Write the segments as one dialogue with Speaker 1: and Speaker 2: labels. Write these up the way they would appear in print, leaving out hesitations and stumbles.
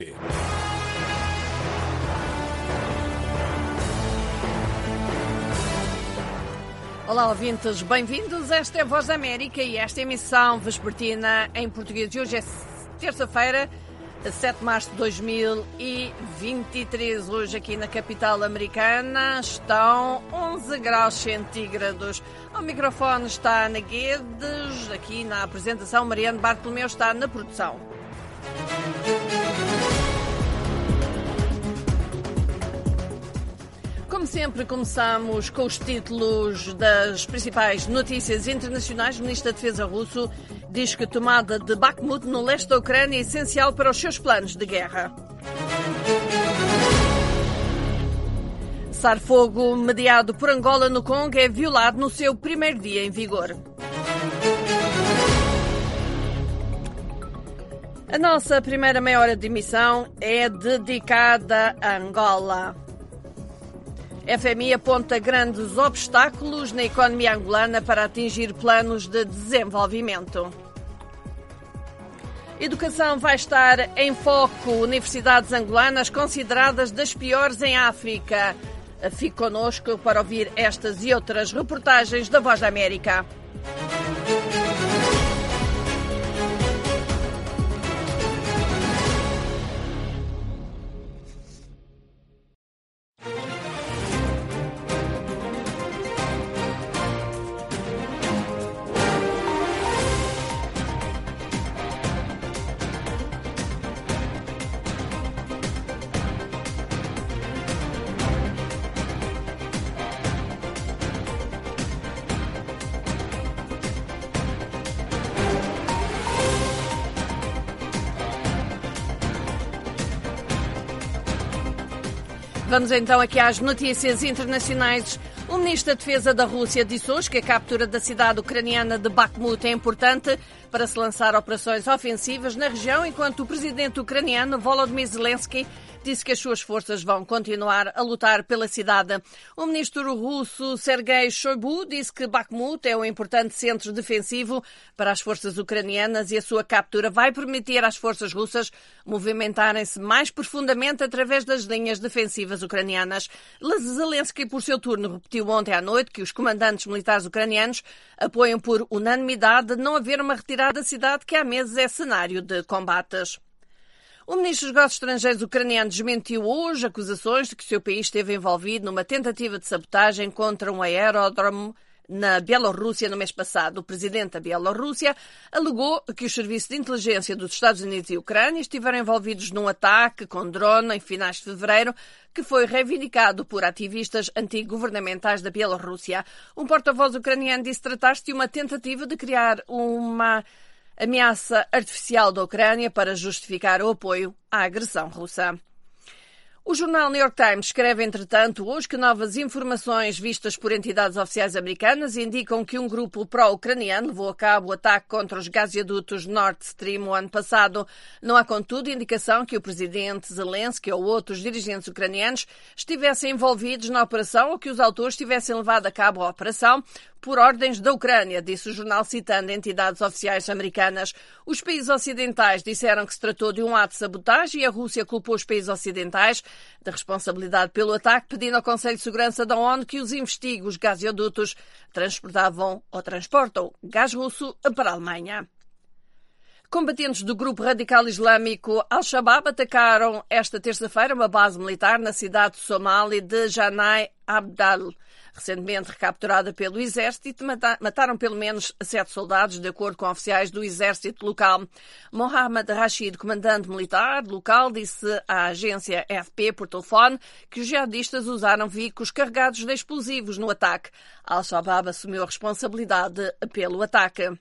Speaker 1: Olá, ouvintes, bem-vindos. Esta é a Voz da América e esta emissão vespertina em português de hoje é terça-feira, 7 de março de 2023. Hoje aqui na capital americana estão 11 graus centígrados. Ao microfone está Ana Guedes, aqui na apresentação Mariano Bartolomeu está na produção. Como sempre, começamos com os títulos das principais notícias internacionais. O Ministro da Defesa russo diz que a tomada de Bakhmut, no leste da Ucrânia, é essencial para os seus planos de guerra. Cessar-fogo mediado por Angola no Congo é violado no seu primeiro dia em vigor. A nossa primeira meia hora de emissão é dedicada a Angola. FMI aponta grandes obstáculos na economia angolana para atingir planos de desenvolvimento. Educação vai estar em foco. Universidades angolanas consideradas das piores em África. Fique connosco para ouvir estas e outras reportagens da Voz da América. Vamos então aqui às notícias internacionais. O Ministro da Defesa da Rússia disse hoje que a captura da cidade ucraniana de Bakhmut é importante para se lançar operações ofensivas na região, enquanto o presidente ucraniano Volodymyr Zelensky disse que as suas forças vão continuar a lutar pela cidade. O ministro russo Sergei Shoigu disse que Bakhmut é um importante centro defensivo para as forças ucranianas e a sua captura vai permitir às forças russas movimentarem-se mais profundamente através das linhas defensivas ucranianas. Zelensky, por seu turno, repetiu ontem à noite que os comandantes militares ucranianos apoiam por unanimidade não haver uma retirada da cidade que há meses é cenário de combates. O ministro dos Negócios Estrangeiros ucraniano desmentiu hoje acusações de que o seu país esteve envolvido numa tentativa de sabotagem contra um aeródromo na Bielorrússia no mês passado. O presidente da Bielorrússia alegou que os serviços de inteligência dos Estados Unidos e Ucrânia estiveram envolvidos num ataque com drone em finais de fevereiro, que foi reivindicado por ativistas antigovernamentais da Bielorrússia. Um porta-voz ucraniano disse tratar-se de uma tentativa de criar uma ameaça artificial da Ucrânia para justificar o apoio à agressão russa. O jornal New York Times escreve, entretanto, hoje que novas informações vistas por entidades oficiais americanas indicam que um grupo pró-ucraniano levou a cabo o ataque contra os gasodutos Nord Stream o ano passado. Não há, contudo, indicação que o presidente Zelensky ou outros dirigentes ucranianos estivessem envolvidos na operação ou que os autores tivessem levado a cabo a operação por ordens da Ucrânia, disse o jornal citando entidades oficiais americanas. Os países ocidentais disseram que se tratou de um ato de sabotagem e a Rússia culpou os países ocidentais da responsabilidade pelo ataque, pedindo ao Conselho de Segurança da ONU que os investigue. Os gasodutos transportavam ou transportam gás russo para a Alemanha. Combatentes do grupo radical islâmico Al-Shabaab atacaram esta terça-feira uma base militar na cidade somali de Janai Abdal, recentemente recapturada pelo exército, e mataram pelo menos 7 soldados, de acordo com oficiais do exército local. Mohamed Rashid, comandante militar local, disse à agência AFP por telefone que os jihadistas usaram veículos carregados de explosivos no ataque. Al-Shabaab assumiu a responsabilidade pelo ataque.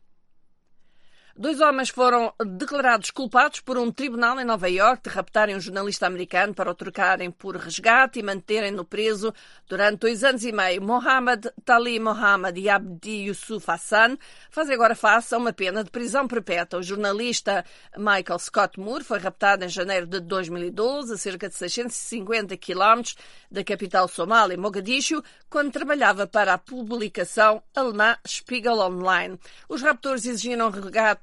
Speaker 1: 2 homens foram declarados culpados por um tribunal em Nova Iorque de raptarem um jornalista americano para o trocarem por resgate e manterem-no preso durante 2 anos e meio. Mohamed Tali Mohamed e Abdi Yusuf Hassan fazem agora face a uma pena de prisão perpétua. O jornalista Michael Scott Moore foi raptado em janeiro de 2012, a cerca de 650 quilómetros da capital somália, Mogadishu, quando trabalhava para a publicação alemã Spiegel Online. Os raptores exigiram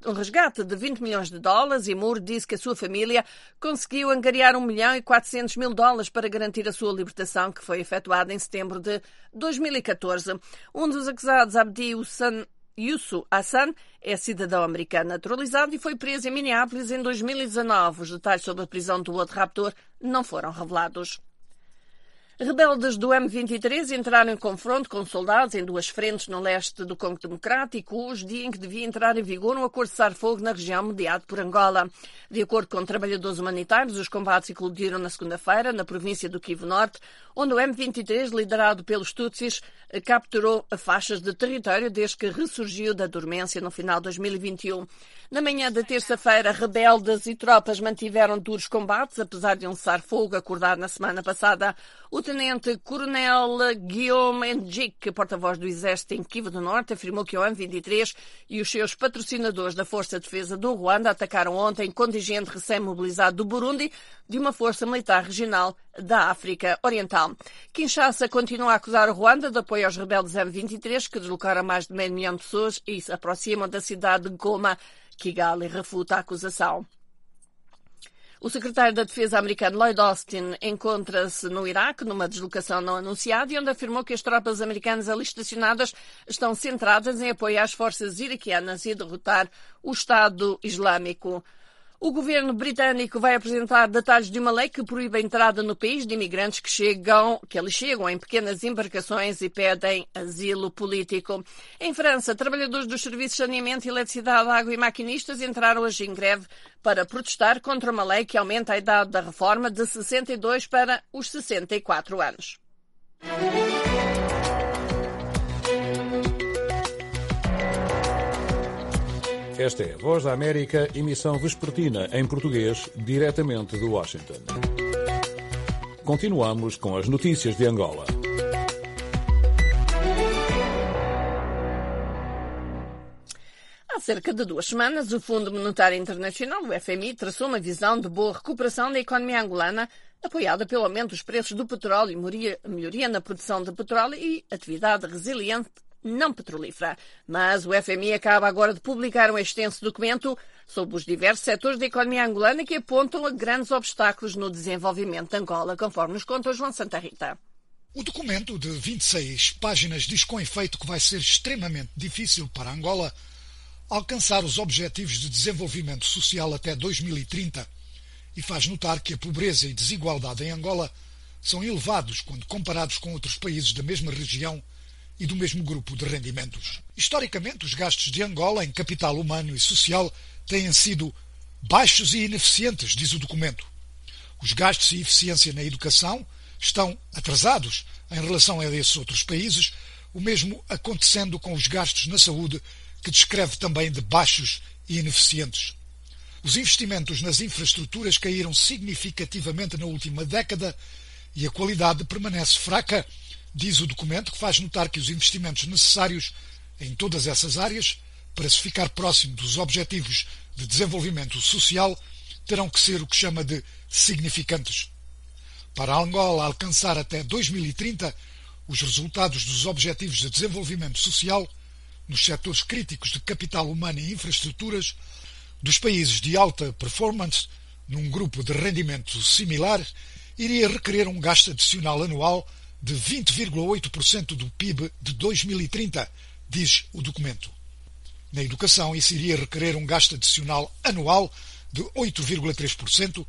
Speaker 1: um resgate de 20 milhões de dólares e Moore disse que a sua família conseguiu angariar $1.400.000 para garantir a sua libertação, que foi efetuada em setembro de 2014. Um dos acusados, Abdi Yusuf Hassan, é cidadão americano naturalizado e foi preso em Minneapolis em 2019. Os detalhes sobre a prisão do outro raptor não foram revelados. Rebeldes do M23 entraram em confronto com soldados em duas frentes no leste do Congo Democrático, hoje dia em que devia entrar em vigor um acordo de cessar-fogo na região mediado por Angola. De acordo com trabalhadores humanitários, os combates eclodiram na segunda-feira na província do Kivu Norte, onde o M23, liderado pelos Tutsis, capturou faixas de território desde que ressurgiu da dormência no final de 2021. Na manhã da terça-feira, rebeldes e tropas mantiveram duros combates, apesar de um cessar-fogo acordado na semana passada. O tenente-coronel Guillaume Ndjik, porta-voz do Exército em Kivu do Norte, afirmou que o M23 e os seus patrocinadores da Força de Defesa do Ruanda atacaram ontem contingente recém-mobilizado do Burundi de uma força militar regional da África Oriental. Kinshasa continua a acusar o Ruanda de apoio aos rebeldes M23, que deslocaram mais de 500 mil pessoas e se aproximam da cidade de Goma. Kigali refuta a acusação. O secretário da Defesa americano Lloyd Austin encontra-se no Iraque numa deslocação não anunciada e onde afirmou que as tropas americanas ali estacionadas estão centradas em apoiar as forças iraquianas e derrotar o Estado Islâmico. O governo britânico vai apresentar detalhes de uma lei que proíbe a entrada no país de imigrantes que ali chegam em pequenas embarcações e pedem asilo político. Em França, trabalhadores dos serviços de saneamento, eletricidade, água e maquinistas entraram hoje em greve para protestar contra uma lei que aumenta a idade da reforma de 62 para os 64 anos.
Speaker 2: Esta é a Voz da América, emissão vespertina em português, diretamente de Washington. Continuamos com as notícias de Angola.
Speaker 1: Há cerca de 2 semanas, o Fundo Monetário Internacional, o FMI, traçou uma visão de boa recuperação da economia angolana, apoiada pelo aumento dos preços do petróleo, melhoria na produção de petróleo e atividade resiliente não petrolífera. Mas o FMI acaba agora de publicar um extenso documento sobre os diversos setores da economia angolana que apontam a grandes obstáculos no desenvolvimento de Angola, conforme nos conta o João Santa Rita.
Speaker 3: O documento de 26 páginas diz com efeito que vai ser extremamente difícil para Angola alcançar os objetivos de desenvolvimento social até 2030 e faz notar que a pobreza e desigualdade em Angola são elevados quando comparados com outros países da mesma região e do mesmo grupo de rendimentos. Historicamente, os gastos de Angola em capital humano e social têm sido baixos e ineficientes, diz o documento. Os gastos e eficiência na educação estão atrasados em relação a esses outros países, o mesmo acontecendo com os gastos na saúde, que descreve também de baixos e ineficientes. Os investimentos nas infraestruturas caíram significativamente na última década e a qualidade permanece fraca, diz o documento, que faz notar que os investimentos necessários em todas essas áreas, para se ficar próximo dos objetivos de desenvolvimento social, terão que ser o que chama de significantes. Para Angola alcançar até 2030 os resultados dos objetivos de desenvolvimento social nos setores críticos de capital humano e infraestruturas dos países de alta performance, num grupo de rendimento similar, iria requerer um gasto adicional anual de 20,8% do PIB de 2030, diz o documento. Na educação, isso iria requerer um gasto adicional anual de 8,3%,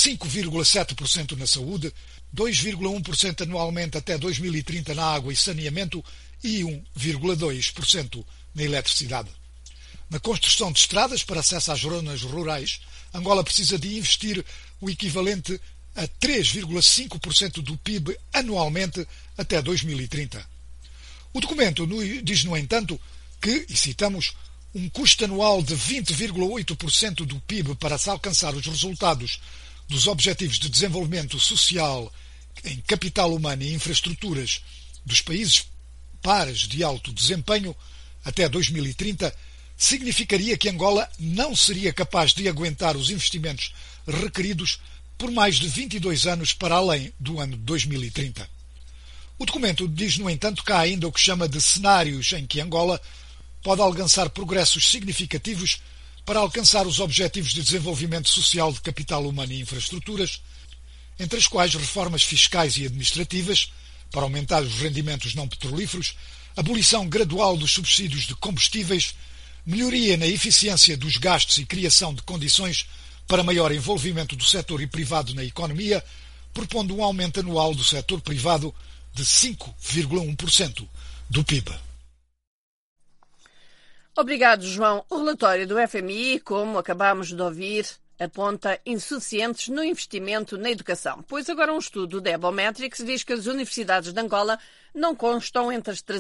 Speaker 3: 5,7% na saúde, 2,1% anualmente até 2030 na água e saneamento e 1,2% na eletricidade. Na construção de estradas para acesso às zonas rurais, Angola precisa de investir o equivalente a 3,5% do PIB anualmente até 2030. O documento diz, no entanto, que, e citamos, um custo anual de 20,8% do PIB para se alcançar os resultados dos Objetivos de Desenvolvimento Social em capital humano e infraestruturas dos países pares de alto desempenho até 2030 significaria que Angola não seria capaz de aguentar os investimentos requeridos por mais de 22 anos para além do ano de 2030. O documento diz, no entanto, que há ainda o que chama de cenários em que Angola pode alcançar progressos significativos para alcançar os Objetivos de Desenvolvimento Social de Capital Humano e Infraestruturas, entre as quais reformas fiscais e administrativas, para aumentar os rendimentos não petrolíferos, abolição gradual dos subsídios de combustíveis, melhoria na eficiência dos gastos e criação de condições para maior envolvimento do setor privado na economia, propondo um aumento anual do setor privado de 5,1% do PIB.
Speaker 1: Obrigado, João. O relatório do FMI, como acabamos de ouvir, aponta insuficientes no investimento na educação. Pois agora um estudo da Ebometrics diz que as universidades de Angola não constam entre as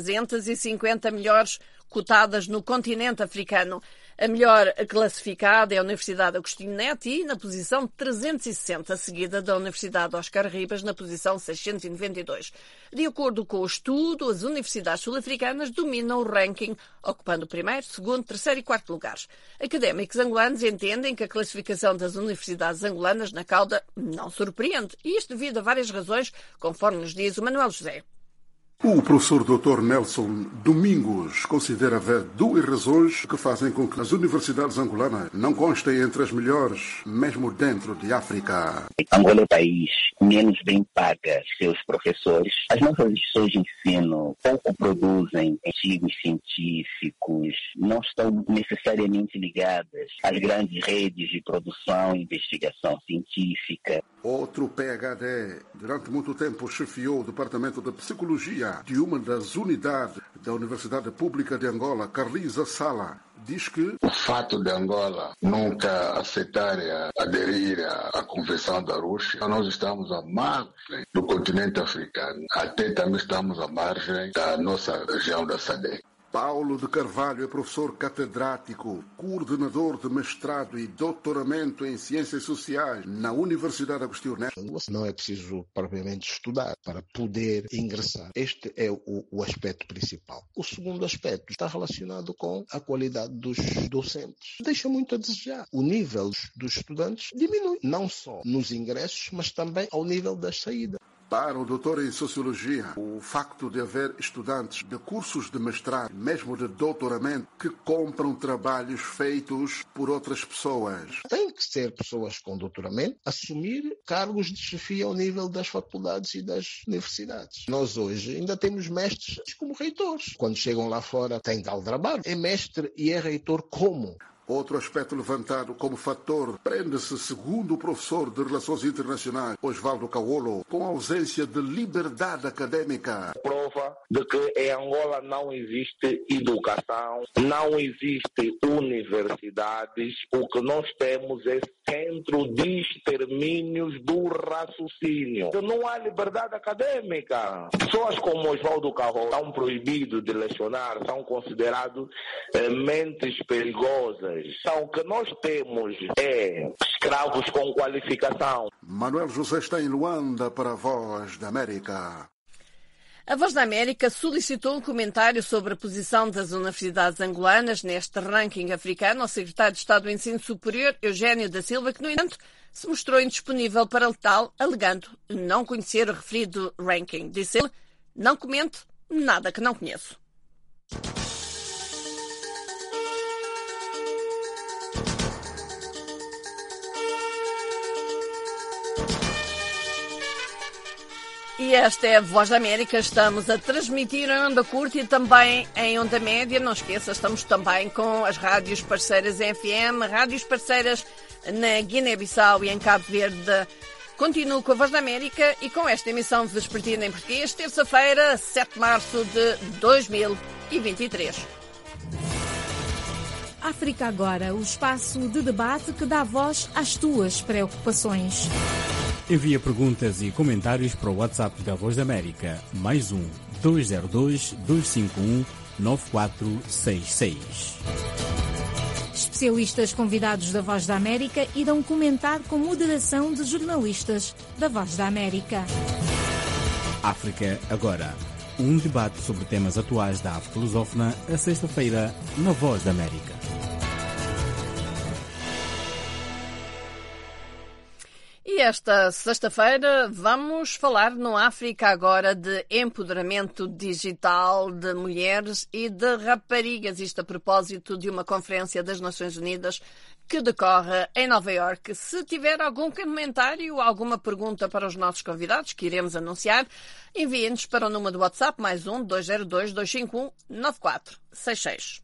Speaker 1: 350 melhores cotadas no continente africano. A melhor classificada é a Universidade Agostinho Neto e na posição 360, seguida da Universidade Oscar Ribas na posição 692. De acordo com o estudo, as universidades sul-africanas dominam o ranking, ocupando o primeiro, segundo, terceiro e quarto lugares. Académicos angolanos entendem que a classificação das universidades angolanas na cauda não surpreende, e isto devido a várias razões, conforme nos diz o Manuel José.
Speaker 4: O professor Dr. Nelson Domingos considera haver duas razões que fazem com que as universidades angolanas não constem entre as melhores, mesmo dentro de África.
Speaker 5: Angola é o país menos bem paga seus professores. As nossas instituições de ensino pouco produzem artigos científicos, não estão necessariamente ligadas às grandes redes de produção e investigação científica.
Speaker 4: Outro PhD, durante muito tempo chefiou o Departamento de Psicologia de uma das unidades da Universidade Pública de Angola, Carlisa Sala, diz que
Speaker 6: o fato de Angola nunca aceitar aderir à Convenção da Arusha, nós estamos à margem do continente africano, até também estamos à margem da nossa região da SADC.
Speaker 4: Paulo de Carvalho é professor catedrático, coordenador de mestrado e doutoramento em Ciências Sociais na Universidade Agostinho Neto.
Speaker 7: Não é preciso propriamente estudar para poder ingressar. Este é o aspecto principal. O segundo aspecto está relacionado com a qualidade dos docentes. Deixa muito a desejar. O nível dos estudantes diminui, não só nos ingressos, mas também ao nível das saídas.
Speaker 4: Para o doutor em Sociologia, o facto de haver estudantes de cursos de mestrado, mesmo de doutoramento, que compram trabalhos feitos por outras pessoas.
Speaker 7: Tem que ser pessoas com doutoramento assumir cargos de chefia ao nível das faculdades e das universidades. Nós hoje ainda temos mestres como reitores. Quando chegam lá fora têm tal trabalho. É mestre e é reitor como?
Speaker 4: Outro aspecto levantado como fator prende-se, segundo o professor de Relações Internacionais, Osvaldo Caolo, com a ausência de liberdade acadêmica.
Speaker 8: Prova de que em Angola não existe educação, não existe universidades. O que nós temos é centro de extermínios do raciocínio. Não há liberdade acadêmica. Pessoas como Osvaldo Caolo são proibidos de lecionar, são considerados mentes perigosas. Então, o que nós temos é escravos com qualificação.
Speaker 4: Manuel José está em Luanda para a Voz da América.
Speaker 1: A Voz da América solicitou um comentário sobre a posição das universidades angolanas neste ranking africano ao secretário de Estado do Ensino Superior, Eugênio da Silva, que, no entanto, se mostrou indisponível para o tal, alegando não conhecer o referido ranking. Disse ele, não comento nada que não conheço. E esta é a Voz da América. Estamos a transmitir em onda curta e também em onda média. Não esqueça, estamos também com as rádios parceiras em FM, rádios parceiras na Guiné-Bissau e em Cabo Verde. Continuo com a Voz da América e com esta emissão vespertina em português, terça-feira, 7 de março de 2023.
Speaker 9: África Agora, o espaço de debate que dá voz às tuas preocupações.
Speaker 10: Envia perguntas e comentários para o WhatsApp da Voz da América, mais 202-251-9466.
Speaker 9: Especialistas convidados da Voz da América irão comentar com moderação de jornalistas da Voz da América.
Speaker 10: África Agora, um debate sobre temas atuais da África lusófona, a sexta-feira, na Voz da América.
Speaker 1: E E esta sexta-feira vamos falar no África agora de empoderamento digital de mulheres e de raparigas. Isto a propósito de uma conferência das Nações Unidas que decorre em Nova Iorque. Se tiver algum comentário, alguma pergunta para os nossos convidados que iremos anunciar, enviem-nos para o número do WhatsApp +1 202 251 9466.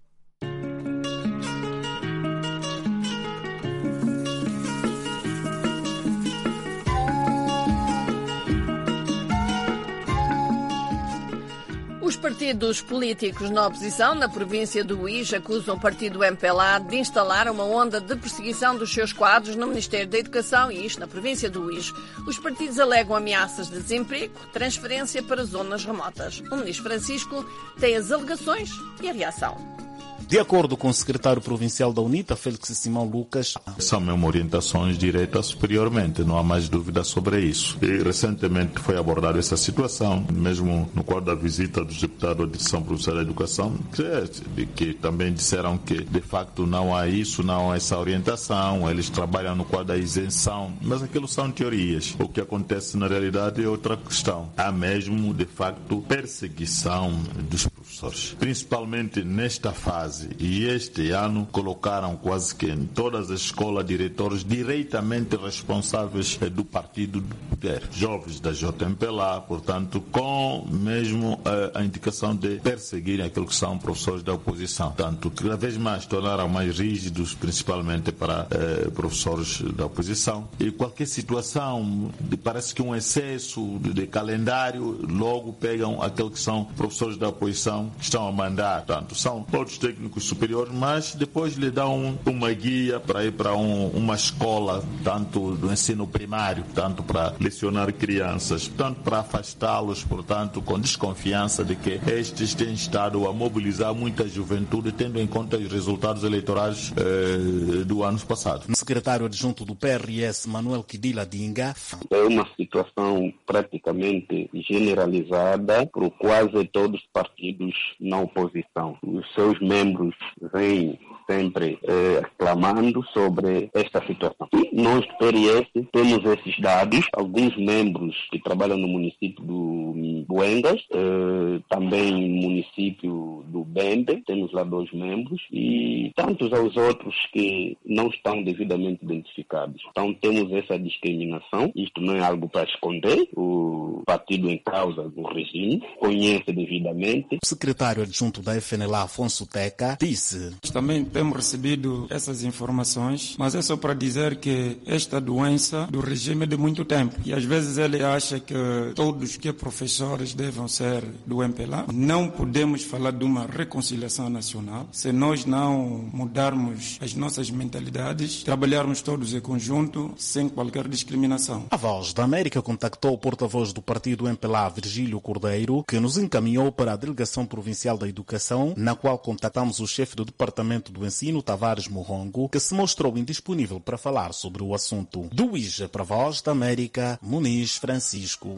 Speaker 1: Os partidos políticos na oposição na província do Uís acusam o partido MPLA de instalar uma onda de perseguição dos seus quadros no Ministério da Educação, e isto na província do Uís. Os partidos alegam ameaças de desemprego, transferência para zonas remotas. O ministro Francisco tem as alegações e a reação.
Speaker 10: De acordo com o secretário provincial da UNITA, Félix Simão Lucas,
Speaker 11: são mesmo orientações diretas superiormente, não há mais dúvida sobre isso. E recentemente foi abordada essa situação, mesmo no quadro da visita dos deputados da Direção Provincial da Educação, que também disseram que de facto não há isso, não há essa orientação, eles trabalham no quadro da isenção, mas aquilo são teorias. O que acontece na realidade é outra questão. Há mesmo, de facto, perseguição dos professores, principalmente nesta fase. E este ano colocaram quase que em todas as escolas diretores diretamente responsáveis do partido do poder, jovens da JMPLA, portanto, com mesmo a indicação de perseguirem aquilo que são professores da oposição. Portanto, cada vez mais tornaram mais rígidos, principalmente para professores da oposição. E qualquer situação, parece que um excesso de calendário, logo pegam aqueles que são professores da oposição que estão a mandar. Portanto, são todos técnicos superiores, mas depois lhe dão uma guia para ir para uma escola, tanto do ensino primário, tanto para lecionar crianças, tanto para afastá-los, portanto, com desconfiança de que estes têm estado a mobilizar muita juventude, tendo em conta os resultados eleitorais do ano passado.
Speaker 10: O secretário adjunto do PRS, Manuel Kidila Dinga.
Speaker 12: É uma situação praticamente generalizada por quase todos os partidos na oposição. Os seus membros vêm sempre reclamando sobre esta situação. E nós do PRS temos esses dados, alguns membros que trabalham no município do Buengas, também no município do Bembe, temos lá 2 membros, e tantos aos outros que não estão devidamente identificados. Então temos essa discriminação, isto não é algo para esconder, o partido em causa do regime conhece devidamente.
Speaker 10: O secretário adjunto da FNLA, Afonso Teca, disse:
Speaker 13: Também temos recebido essas informações, mas é só para dizer que esta doença do regime é de muito tempo. E às vezes ele acha que todos que professores devem ser do MPLA. Não podemos falar de uma reconciliação nacional se nós não mudarmos as nossas mentalidades, trabalharmos todos em conjunto, sem qualquer discriminação.
Speaker 10: A Voz da América contactou o porta-voz do partido MPLA, Virgílio Cordeiro, que nos encaminhou para a Delegação Provincial da Educação, na qual contactamos o chefe do Departamento do Ensino, Tavares Morrongo, que se mostrou indisponível para falar sobre o assunto. Do Uís para a Voz da América, Muniz Francisco.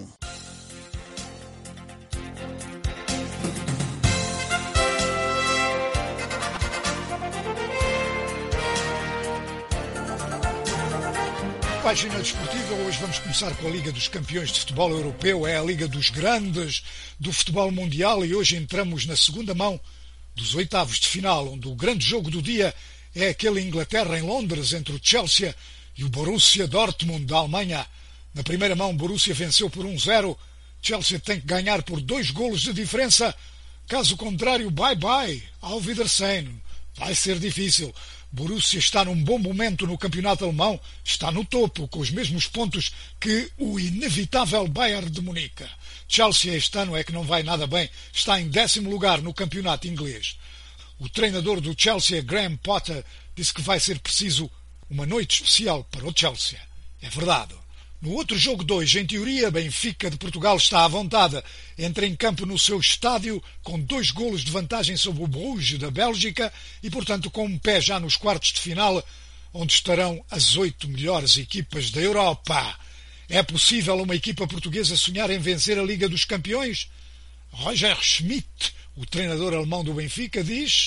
Speaker 3: Página desportiva, hoje vamos começar com a Liga dos Campeões de Futebol Europeu, é a Liga dos Grandes do futebol mundial, e hoje entramos na segunda mão dos oitavos de final, onde o grande jogo do dia é aquele Inglaterra em Londres entre o Chelsea e o Borussia Dortmund da Alemanha. Na primeira mão, Borussia venceu por 1-0, Chelsea tem que ganhar por 2 golos de diferença, caso contrário, bye-bye, auf Wiedersehen, vai ser difícil. Borussia está num bom momento no campeonato alemão, está no topo, com os mesmos pontos que o inevitável Bayern de Munique. Chelsea este ano é que não vai nada bem, está em 10º lugar no campeonato inglês. O treinador do Chelsea, Graham Potter, disse que vai ser preciso uma noite especial para o Chelsea. É verdade. No outro jogo 2, em teoria, Benfica de Portugal está à vontade. Entra em campo no seu estádio com 2 golos de vantagem sobre o Bruges da Bélgica e, portanto, com um pé já nos quartos de final, onde estarão as 8 melhores equipas da Europa. É possível uma equipa portuguesa sonhar em vencer a Liga dos Campeões? Roger Schmidt, o treinador alemão do Benfica, diz: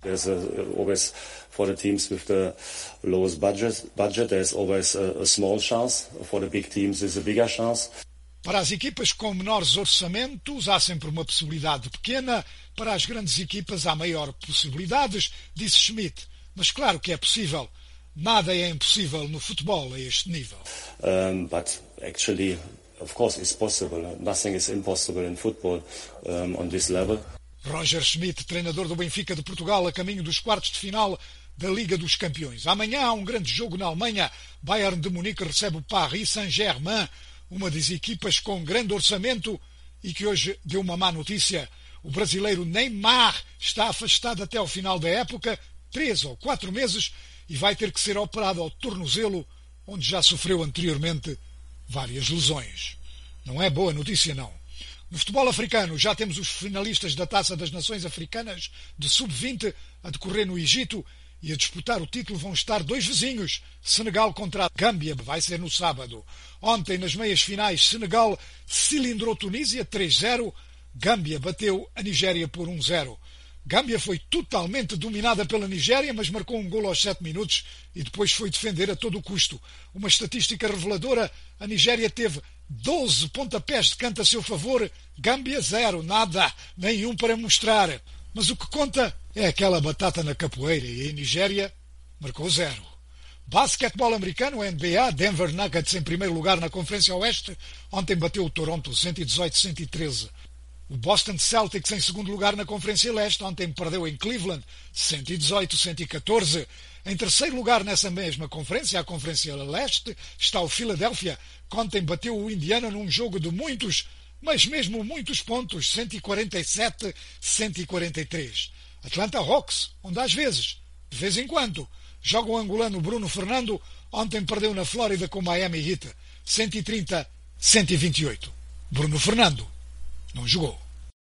Speaker 14: There's always, for the teams with the lowest budget, there's always a small chance. For the big teams, there's a bigger chance.
Speaker 3: Para as equipas com menores orçamentos, há sempre uma possibilidade pequena. Para as grandes equipas, há maior possibilidades, disse Schmidt. Mas claro que é possível. Nada é impossível no futebol a este nível.
Speaker 14: But actually, of course, it's possible. Nothing is impossible in football on this level.
Speaker 3: Roger Schmidt, treinador do Benfica de Portugal, a caminho dos quartos de final da Liga dos Campeões. Amanhã há um grande jogo na Alemanha. Bayern de Munique recebe o Paris Saint-Germain, uma das equipas com grande orçamento e que hoje deu uma má notícia. O brasileiro Neymar está afastado até ao final da época, 3 ou 4 meses, e vai ter que ser operado ao tornozelo, onde já sofreu anteriormente várias lesões. Não é boa notícia, não. No futebol africano, já temos os finalistas da Taça das Nações Africanas de Sub-20 a decorrer no Egito, e a disputar o título vão estar 2 vizinhos, Senegal contra a Gâmbia, vai ser no sábado. Ontem, nas meias finais, Senegal cilindrou Tunísia 3-0, Gâmbia bateu a Nigéria por 1-0. Gâmbia foi totalmente dominada pela Nigéria, mas marcou um golo aos 7 minutos e depois foi defender a todo o custo. Uma estatística reveladora, a Nigéria teve 12 pontapés de canto a seu favor, Gâmbia 0, nada, nenhum para mostrar. Mas o que conta é aquela batata na capoeira e a Nigéria marcou 0. Basquetebol americano, NBA, Denver Nuggets em primeiro lugar na Conferência Oeste, ontem bateu o Toronto 118-113. O Boston Celtics em segundo lugar na Conferência Leste, ontem perdeu em Cleveland 118-114. Em terceiro lugar nessa mesma conferência, a Conferência Leste, está o Philadelphia, que ontem bateu o Indiana num jogo de muitos, mas mesmo muitos pontos, 147-143. Atlanta Hawks, onde às vezes, de vez em quando, joga o angolano Bruno Fernando, ontem perdeu na Flórida com o Miami Heat, 130-128. Bruno Fernando não jogou.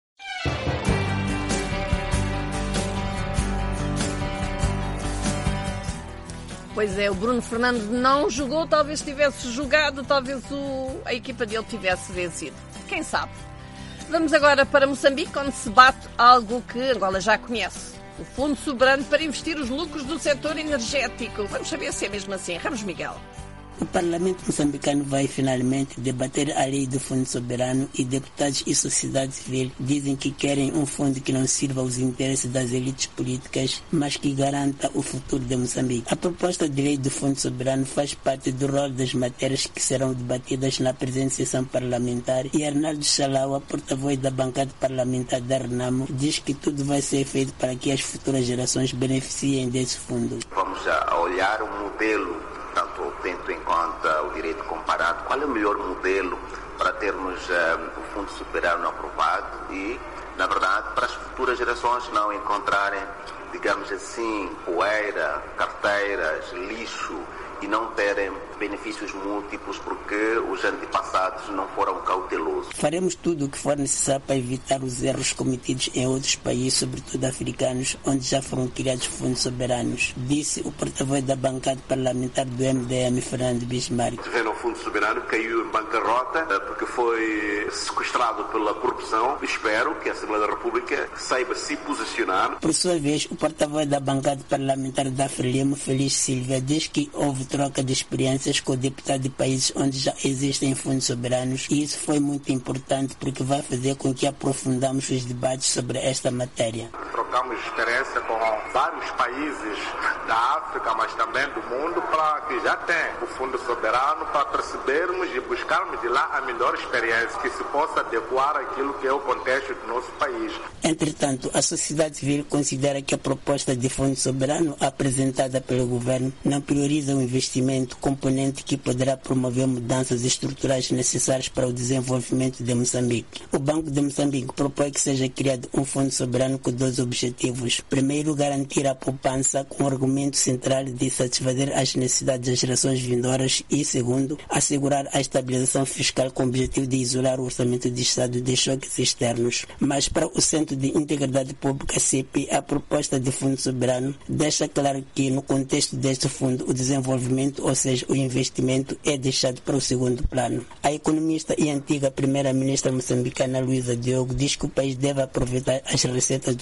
Speaker 1: Pois é, o Bruno Fernando não jogou, talvez tivesse jogado, talvez a equipa dele tivesse vencido. Quem sabe? Vamos agora para Moçambique, onde se bate algo que Angola já conhece. O Fundo Soberano para investir os lucros do setor energético. Vamos saber se é mesmo assim. Ramos Miguel.
Speaker 15: O Parlamento moçambicano vai finalmente debater a lei do Fundo Soberano e deputados e sociedade civil dizem que querem um fundo que não sirva aos interesses das elites políticas, mas que garanta o futuro de Moçambique. A proposta de lei do Fundo Soberano faz parte do rol das matérias que serão debatidas na presente sessão parlamentar e Arnaldo Chalaua, porta-voz da bancada parlamentar da Renamo, diz que tudo vai ser feito para que as futuras gerações beneficiem desse fundo.
Speaker 16: Vamos a olhar o modelo, tanto tendo em conta o direito comparado, qual é o melhor modelo para termos o Fundo Soberano aprovado e, na verdade, para as futuras gerações não encontrarem, digamos assim, poeira, carteiras, lixo e não terem benefícios múltiplos porque os antepassados não foram cautelosos.
Speaker 15: Faremos tudo o que for necessário para evitar os erros cometidos em outros países, sobretudo africanos, onde já foram criados fundos soberanos, disse o porta-voz da bancada parlamentar do MDM, Fernando Bismarck.
Speaker 17: O Fundo Soberano caiu em bancarrota porque foi sequestrado pela corrupção. Espero que a Assembleia da República saiba se posicionar.
Speaker 15: Por sua vez, o porta-voz da bancada parlamentar da Frelimo, Feliz Silva, diz que houve troca de experiências com o deputado de países onde já existem fundos soberanos e isso foi muito importante porque vai fazer com que aprofundamos os debates sobre esta matéria.
Speaker 17: Trocamos experiência com vários países da África, mas também do mundo, para que já tem o fundo soberano, para percebermos e buscarmos de lá a melhor experiência que se possa adequar àquilo que é o contexto do nosso país.
Speaker 15: Entretanto, a sociedade civil considera que a proposta de fundo soberano apresentada pelo governo não prioriza o investimento, componente que poderá promover mudanças estruturais necessárias para o desenvolvimento de Moçambique. O Banco de Moçambique propõe que seja criado um fundo soberano com 2 objetivos. Primeiro, garantir a poupança com o argumento central de satisfazer as necessidades das gerações vindouras e, segundo, assegurar a estabilização fiscal com o objetivo de isolar o orçamento de Estado de choques externos. Mas para o Centro de Integridade Pública, CP, a proposta de fundo soberano deixa claro que no contexto deste fundo o desenvolvimento, ou seja, o investimento é deixado para o segundo plano. A economista e antiga primeira-ministra moçambicana Luísa Diogo diz que o país deve aproveitar as receitas do gás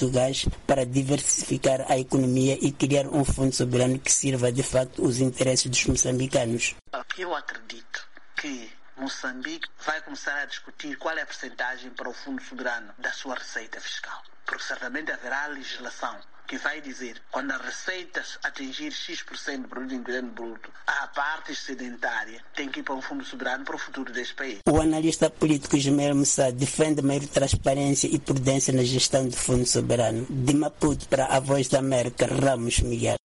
Speaker 15: para diversificar a economia e criar um fundo soberano que sirva de facto os interesses dos moçambicanos.
Speaker 18: Eu acredito que Moçambique vai começar a discutir qual é a percentagem para o fundo soberano da sua receita fiscal, porque certamente haverá legislação que vai dizer, quando as receitas atingir X% do produto interno bruto, a parte excedentária tem que ir para um fundo soberano para o futuro deste país.
Speaker 15: O analista político Ismael Moussa defende maior transparência e prudência na gestão do fundo soberano. De Maputo para a Voz da América, Ramos Miguel.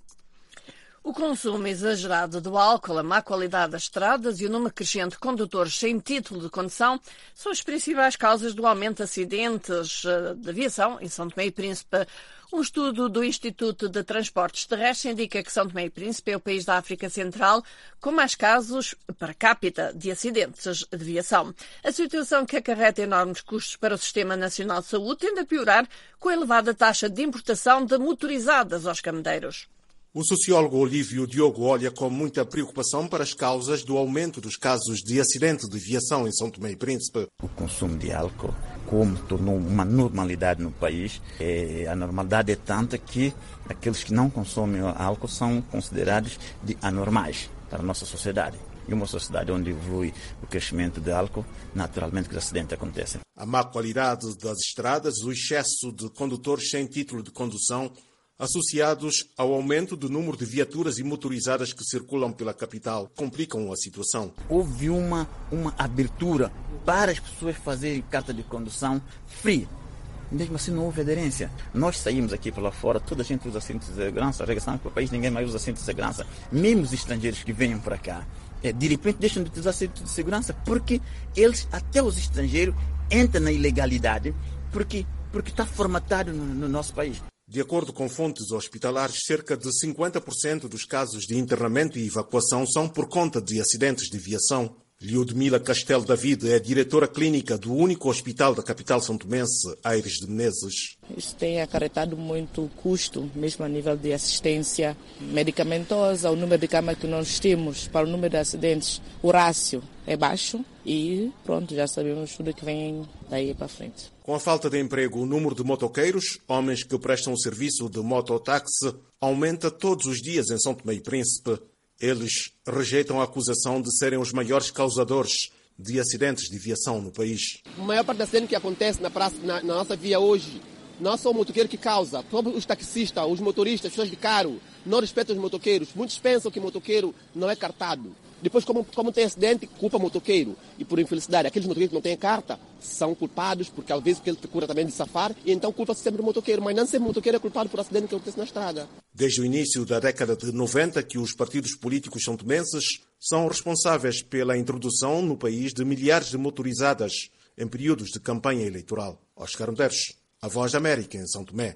Speaker 1: O consumo exagerado do álcool, a má qualidade das estradas e o número crescente de condutores sem título de condução são as principais causas do aumento de acidentes de aviação em São Tomé e Príncipe. Um estudo do Instituto de Transportes Terrestres indica que São Tomé e Príncipe é o país da África Central com mais casos per capita de acidentes de aviação. A situação que acarreta enormes custos para o Sistema Nacional de Saúde tende a piorar com a elevada taxa de importação de motorizadas aos camedeiros.
Speaker 19: O sociólogo Olívio Diogo olha com muita preocupação para as causas do aumento dos casos de acidente de aviação em São Tomé e Príncipe.
Speaker 20: O consumo de álcool, como tornou uma normalidade no país, a normalidade é tanta que aqueles que não consomem álcool são considerados de anormais para a nossa sociedade. E uma sociedade onde evolui o crescimento de álcool, naturalmente que os acidentes acontecem.
Speaker 19: A má qualidade das estradas, o excesso de condutores sem título de condução, associados ao aumento do número de viaturas e motorizadas que circulam pela capital, complicam a situação.
Speaker 20: Houve uma abertura para as pessoas fazerem carta de condução free. Mesmo assim não houve aderência. Nós saímos aqui para lá fora, toda a gente usa cinto de segurança, regressamos para o país, ninguém mais usa cinto de segurança. Mesmo os estrangeiros que venham para cá, de repente deixam de usar cinto de segurança, porque eles, até os estrangeiros, entram na ilegalidade, porque está formatado no nosso país.
Speaker 19: De acordo com fontes hospitalares, cerca de 50% dos casos de internamento e evacuação são por conta de acidentes de aviação. Liudmila Castelo David é diretora clínica do único hospital da capital santomense, Aires de Menezes.
Speaker 21: Isso tem acarretado muito custo, mesmo a nível de assistência medicamentosa. O número de camas que nós temos para o número de acidentes, o rácio é baixo e pronto, já sabemos tudo que vem daí para frente.
Speaker 19: Com a falta de emprego, o número de motoqueiros, homens que prestam o serviço de mototáxi, aumenta todos os dias em São Tomé e Príncipe. Eles rejeitam a acusação de serem os maiores causadores de acidentes de aviação no país.
Speaker 22: A maior parte dos acidentes que acontece na nossa via hoje, não só o motoqueiro que causa, todos os taxistas, os motoristas, as pessoas de carro, não respeitam os motoqueiros. Muitos pensam que motoqueiro não é cartado. Depois, como tem acidente, culpa motoqueiro. E por infelicidade, aqueles motoqueiros que não têm carta são culpados, porque às vezes ele procura também de safar, e então culpa-se sempre o motoqueiro. Mas não sempre o motoqueiro é culpado por acidente que acontece na estrada.
Speaker 19: Desde o início da década de 90 que os partidos políticos santomenses são responsáveis pela introdução no país de milhares de motorizadas em períodos de campanha eleitoral. Oscar Medeiros, a Voz da América em São Tomé.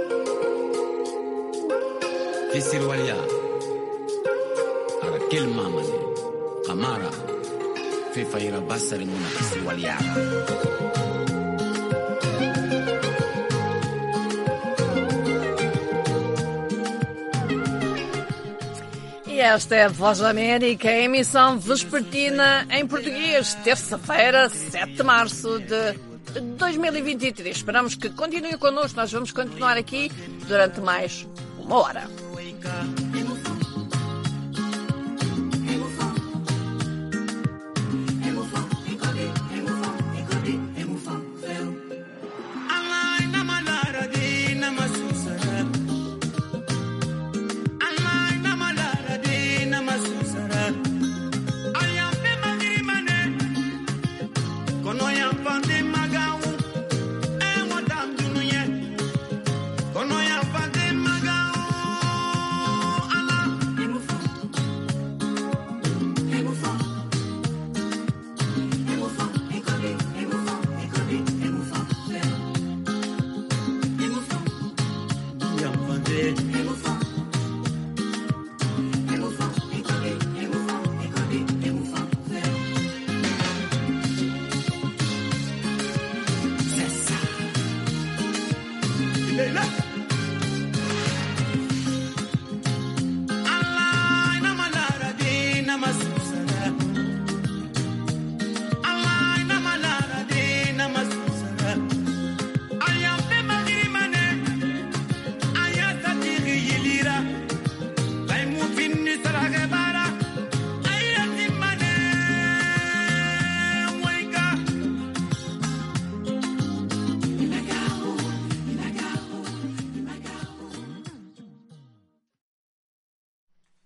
Speaker 23: Aquel mama Camara Fefa ira basari muna kasi waliara.
Speaker 1: E esta é a Voz da América, a emissão vespertina em português, terça-feira, 7 de março de 2023. Esperamos que continue connosco, nós vamos continuar aqui durante mais uma hora.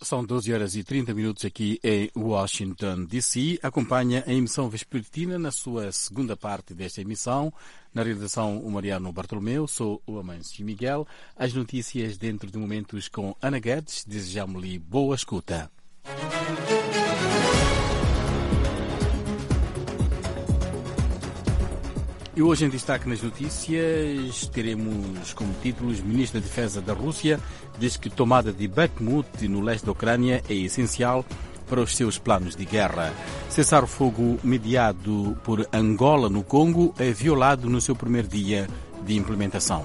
Speaker 2: São 12 horas e 30 minutos aqui em Washington, D.C. Acompanha a emissão vespertina na sua segunda parte desta emissão. Na realização, o Mariano Bartolomeu, sou o Amâncio Miguel. As notícias dentro de momentos com Ana Guedes. Desejamos-lhe boa escuta. E hoje em destaque nas notícias teremos como títulos: Ministro da Defesa da Rússia diz que tomada de Bakhmut no leste da Ucrânia é essencial para os seus planos de guerra. Cessar-fogo mediado por Angola no Congo é violado no seu primeiro dia de implementação.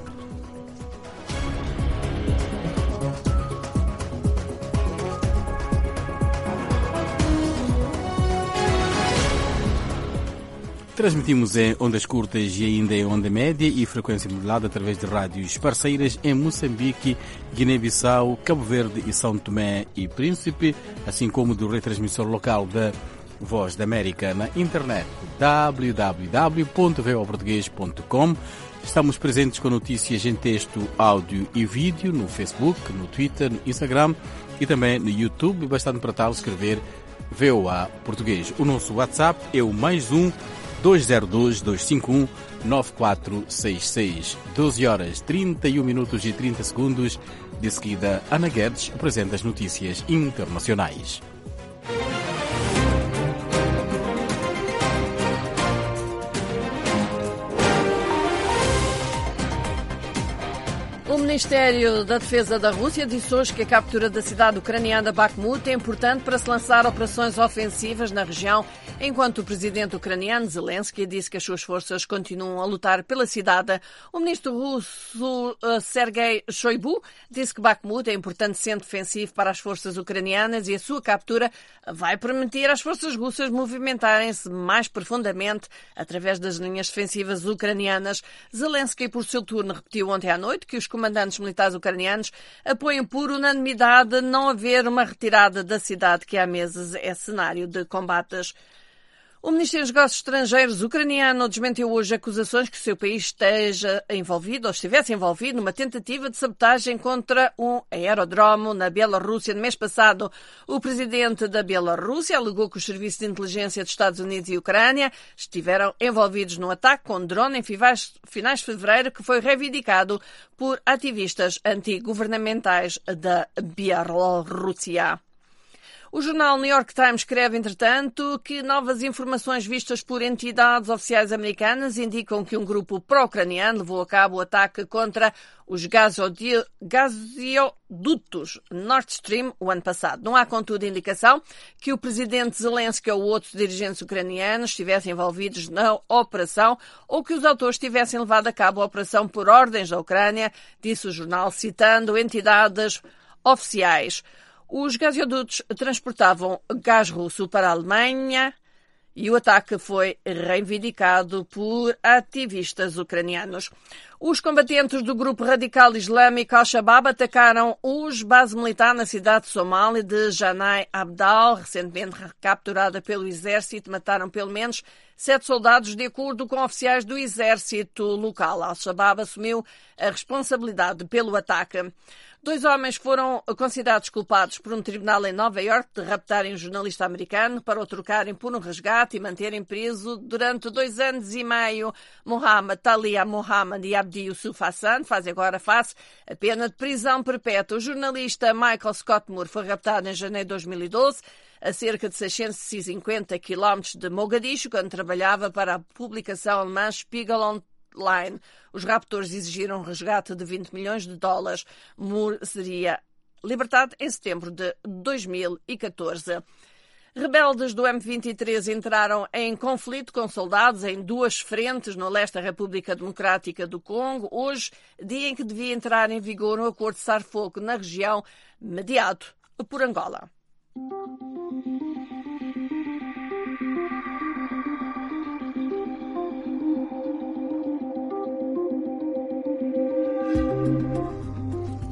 Speaker 2: Transmitimos em ondas curtas e ainda em onda média e frequência modulada através de rádios parceiras em Moçambique, Guiné-Bissau, Cabo Verde e São Tomé e Príncipe, assim como do retransmissor local da Voz da América na internet www.voaportugues.com. Estamos presentes com notícias em texto, áudio e vídeo no Facebook, no Twitter, no Instagram e também no YouTube. Bastante para tal escrever VOA Português. O nosso WhatsApp é o +1 202-251-9466. 12 horas 31 minutos e 30 segundos. De seguida, Ana Guedes apresenta as notícias internacionais.
Speaker 1: O Ministério da Defesa da Rússia disse hoje que a captura da cidade ucraniana Bakhmut é importante para se lançar operações ofensivas na região, enquanto o presidente ucraniano Zelensky disse que as suas forças continuam a lutar pela cidade. O ministro russo Sergei Shoigu disse que Bakhmut é importante centro defensivo para as forças ucranianas e a sua captura vai permitir às forças russas movimentarem-se mais profundamente através das linhas defensivas ucranianas. Zelensky, por seu turno, repetiu ontem à noite que os comandantes militares ucranianos apoiam por unanimidade não haver uma retirada da cidade que há meses é cenário de combates. O Ministério dos Negócios Estrangeiros ucraniano desmentiu hoje acusações que o seu país esteja envolvido ou estivesse envolvido numa tentativa de sabotagem contra um aeródromo na Bielorrússia no mês passado. O presidente da Bielorrússia alegou que os serviços de inteligência dos Estados Unidos e Ucrânia estiveram envolvidos num ataque com drone em finais de fevereiro que foi reivindicado por ativistas antigovernamentais da Bielorrússia. O jornal New York Times escreve, entretanto, que novas informações vistas por entidades oficiais americanas indicam que um grupo pró-ucraniano levou a cabo o ataque contra os gasodutos Nord Stream o ano passado. Não há, contudo, indicação que o presidente Zelensky ou outros dirigentes ucranianos estivessem envolvidos na operação ou que os autores tivessem levado a cabo a operação por ordens da Ucrânia, disse o jornal, citando entidades oficiais. Os gasodutos transportavam gás russo para a Alemanha e o ataque foi reivindicado por ativistas ucranianos. Os combatentes do grupo radical islâmico Al-Shabaab atacaram os base militar na cidade de Somali de Janai Abdal, recentemente capturada pelo exército. Mataram pelo menos 7 soldados, de acordo com oficiais do exército local. Al-Shabaab assumiu a responsabilidade pelo ataque. 2 homens foram considerados culpados por um tribunal em Nova Iorque de raptarem um jornalista americano para o trocarem por um resgate e manterem preso durante 2 anos e meio. Mohamed Talia Mohamed e Abdi Yusuf Hassan fazem agora face a pena de prisão perpétua. O jornalista Michael Scott Moore foi raptado em janeiro de 2012, a cerca de 650 quilómetros de Mogadishu, quando trabalhava para a publicação alemã Spiegel Online. Os raptores exigiram um resgate de $20 milhões. Moore seria libertado em setembro de 2014. Rebeldes do M23 entraram em conflito com soldados em 2 frentes no leste da República Democrática do Congo, hoje, dia em que devia entrar em vigor um acordo de cessar-fogo na região, mediado por Angola.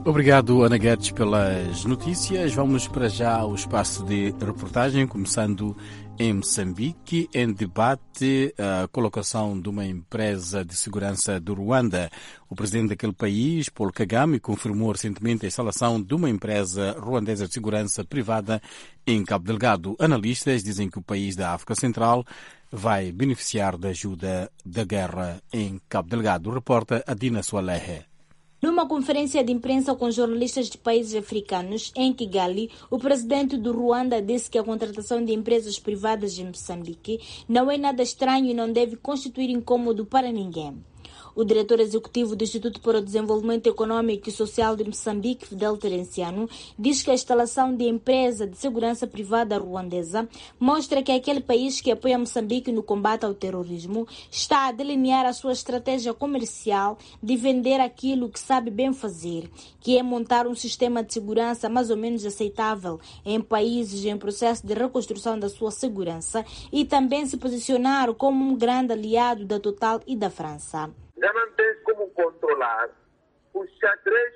Speaker 2: Obrigado, Ana Guedes, pelas notícias. Vamos para já ao espaço de reportagem, começando em Moçambique, em debate a colocação de uma empresa de segurança do Ruanda. O presidente daquele país, Paul Kagame, confirmou recentemente a instalação de uma empresa ruandesa de segurança privada em Cabo Delgado. Analistas dizem que o país da África Central vai beneficiar da ajuda da guerra em Cabo Delgado. Reporta Adina Swalehe.
Speaker 5: Numa conferência de imprensa com jornalistas de países africanos, em Kigali, o presidente do Ruanda disse que a contratação de empresas privadas em Moçambique não é nada estranho e não deve constituir incômodo para ninguém. O diretor executivo do Instituto para o Desenvolvimento Econômico e Social de Moçambique, Fidel Terenciano, diz que a instalação de empresa de segurança privada ruandesa mostra que aquele país que apoia Moçambique no combate ao terrorismo está a delinear a sua estratégia comercial de vender aquilo que sabe bem fazer, que é montar um sistema de segurança mais ou menos aceitável em países em processo de reconstrução da sua segurança e também se posicionar como um grande aliado da Total e da França.
Speaker 8: Já não tem como controlar o xadrez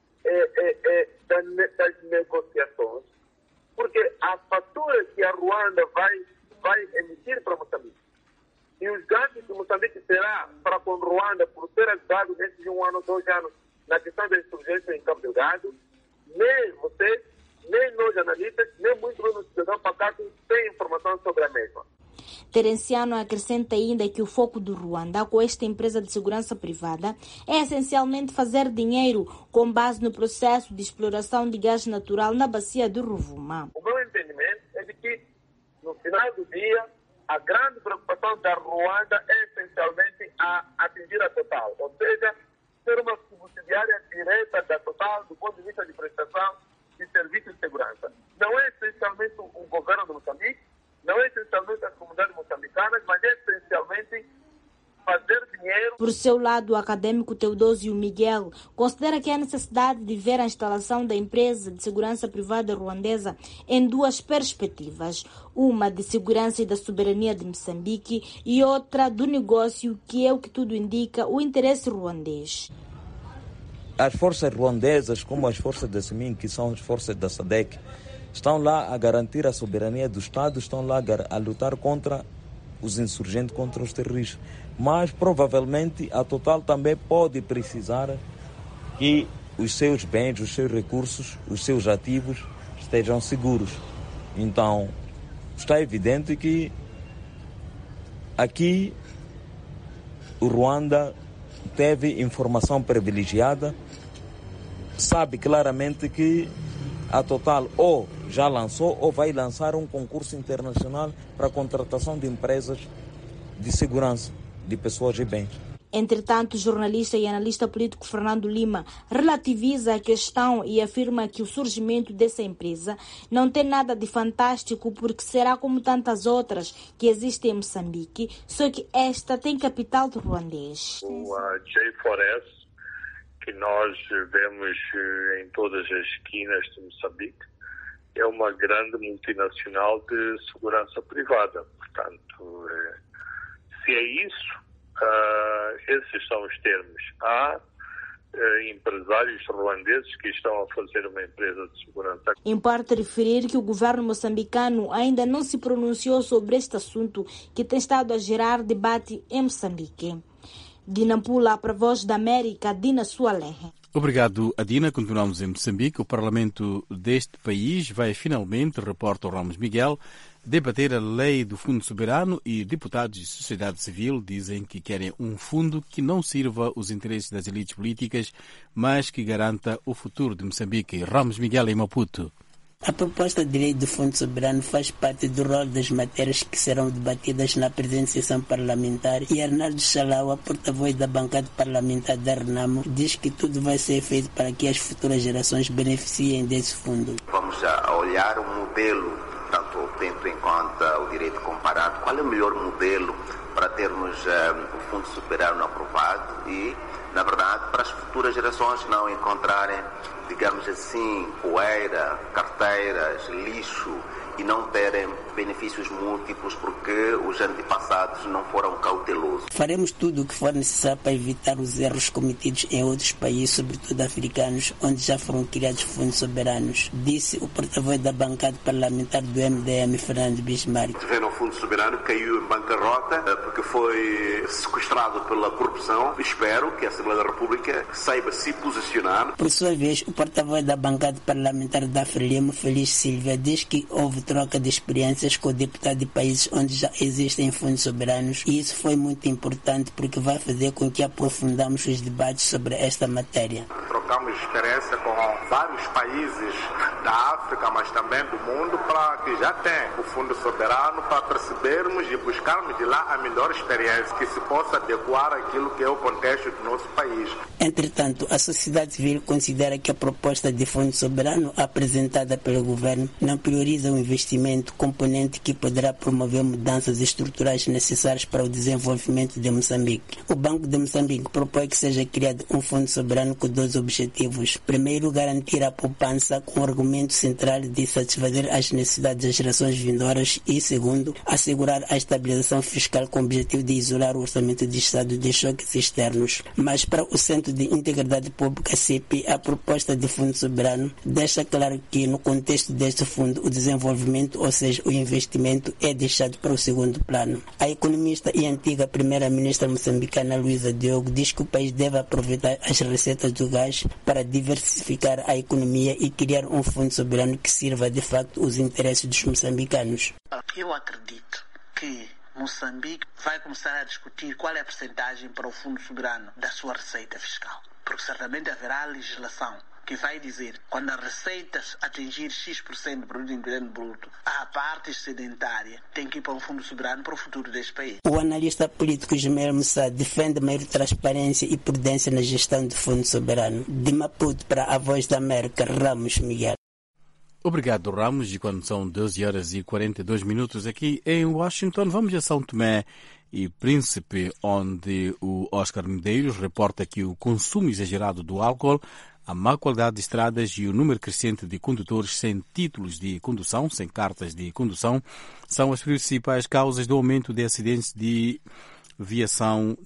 Speaker 8: das negociações, porque a fatura que a Ruanda vai emitir para Moçambique e os gastos que Moçambique terá para com Ruanda por ter ajudado nesses 1 ano, 2 anos na questão da insurgência em Cabo Delgado, nem vocês, nem nós analistas, nem muito menos o cidadão pacato têm informação sobre a mesma.
Speaker 5: Terenciano acrescenta ainda que o foco do Ruanda com esta empresa de segurança privada é essencialmente fazer dinheiro com base no processo de exploração de gás natural na bacia do Rovuma.
Speaker 8: O meu entendimento é de que, no final do dia, a grande preocupação da Ruanda é essencialmente a atingir a Total, ou seja, ser uma subsidiária direta da Total do ponto de vista de prestação de serviços de segurança. Não é essencialmente o governo de Moçambique, não é essencialmente as comunidades moçambicanas, mas é essencialmente fazer dinheiro.
Speaker 5: Por seu lado, o acadêmico Teodósio Miguel considera que há necessidade de ver a instalação da empresa de segurança privada ruandesa em 2 perspectivas. Uma de segurança e da soberania de Moçambique e outra do negócio, que é o que tudo indica, o interesse ruandês.
Speaker 6: As forças ruandesas, como as forças da SEMIN, que são as forças da SADC, estão lá a garantir a soberania do Estado, estão lá a lutar contra os insurgentes, contra os terroristas. Mas, provavelmente, a Total também pode precisar que os seus bens, os seus recursos, os seus ativos estejam seguros. Então, está evidente que aqui o Ruanda teve informação privilegiada, sabe claramente que a Total ou já lançou ou vai lançar um concurso internacional para a contratação de empresas de segurança de pessoas e bens.
Speaker 5: Entretanto, o jornalista e analista político Fernando Lima relativiza a questão e afirma que o surgimento dessa empresa não tem nada de fantástico porque será como tantas outras que existem em Moçambique, só que esta tem capital do ruandês.
Speaker 7: A J4S, que nós vemos em todas as esquinas de Moçambique, é uma grande multinacional de segurança privada. Portanto, se é isso, esses são os termos. Há empresários ruandeses que estão a fazer uma empresa de segurança.
Speaker 5: Importa referir que o governo moçambicano ainda não se pronunciou sobre este assunto que tem estado a gerar debate em Moçambique. De Nampula, para a Voz da América, Dina Sualehe.
Speaker 2: Obrigado, Adina. Continuamos em Moçambique. O Parlamento deste país vai finalmente, reporta o Ramos Miguel, debater a lei do Fundo Soberano e deputados de sociedade civil dizem que querem um fundo que não sirva os interesses das elites políticas, mas que garanta o futuro de Moçambique. Ramos Miguel em Maputo.
Speaker 15: A proposta de lei do Fundo Soberano faz parte do rol das matérias que serão debatidas na presente sessão parlamentar e Arnaldo Chalaua, porta-voz da bancada parlamentar da RENAMO, diz que tudo vai ser feito para que as futuras gerações beneficiem desse fundo.
Speaker 16: Vamos a olhar o modelo, tanto tendo em conta o direito comparado, qual é o melhor modelo para termos o Fundo Soberano aprovado e, na verdade, para as futuras gerações não encontrarem, digamos assim, poeira, carteiras, lixo e não terem benefícios múltiplos porque os antepassados não foram cautelosos.
Speaker 15: Faremos tudo o que for necessário para evitar os erros cometidos em outros países, sobretudo africanos, onde já foram criados fundos soberanos, disse o porta-voz da bancada parlamentar do MDM, Fernando Bismarck.
Speaker 4: O Fundo Soberano caiu em bancarrota porque foi sequestrado pela corrupção. Espero que a Assembleia da República saiba se posicionar.
Speaker 15: Por sua vez, o porta-voz da bancada parlamentar da Frelimo, Feliz Silva, diz que houve troca de experiências com deputados de países onde já existem fundos soberanos e isso foi muito importante porque vai fazer com que aprofundamos os debates sobre esta matéria.
Speaker 17: Trocamos experiência com vários países da África, mas também do mundo, para que já tem o Fundo Soberano, para percebermos e buscarmos de lá a melhor experiência que se possa adequar àquilo que é o contexto do nosso país.
Speaker 15: Entretanto, a sociedade civil considera que a proposta de Fundo Soberano apresentada pelo governo não prioriza o investimento, componente que poderá promover mudanças estruturais necessárias para o desenvolvimento de Moçambique. O Banco de Moçambique propõe que seja criado um Fundo Soberano com dois objetivos. Primeiro, garantir a poupança com o argumento central de satisfazer as necessidades das gerações vindouras e, segundo, assegurar a estabilização fiscal com o objetivo de isolar o orçamento de Estado de choques externos. Mas para o Centro de Integridade Pública, CEPI, a proposta de Fundo Soberano deixa claro que no contexto deste fundo o desenvolvimento, ou seja, o investimento, é deixado para o segundo plano. A economista e antiga primeira-ministra moçambicana Luísa Diogo diz que o país deve aproveitar as receitas do gás para diversificar a economia e criar um fundo soberano que sirva de facto os interesses dos moçambicanos.
Speaker 18: Eu acredito que Moçambique vai começar a discutir qual é a percentagem para o fundo soberano da sua receita fiscal, porque certamente haverá legislação que vai dizer quando as receitas atingir X% do produto interno bruto, a parte excedentária tem que ir para um fundo soberano para o futuro deste país.
Speaker 15: O analista político Ismael Moussa defende maior transparência e prudência na gestão do fundo soberano. De Maputo para a Voz da América, Ramos Miguel.
Speaker 2: Obrigado, Ramos. E quando são 12h42 aqui em Washington, vamos a São Tomé e Príncipe, onde o Oscar Medeiros reporta que o consumo exagerado do álcool, a má qualidade de estradas e o número crescente de condutores sem títulos de condução, sem cartas de condução, são as principais causas do aumento de acidentes de viação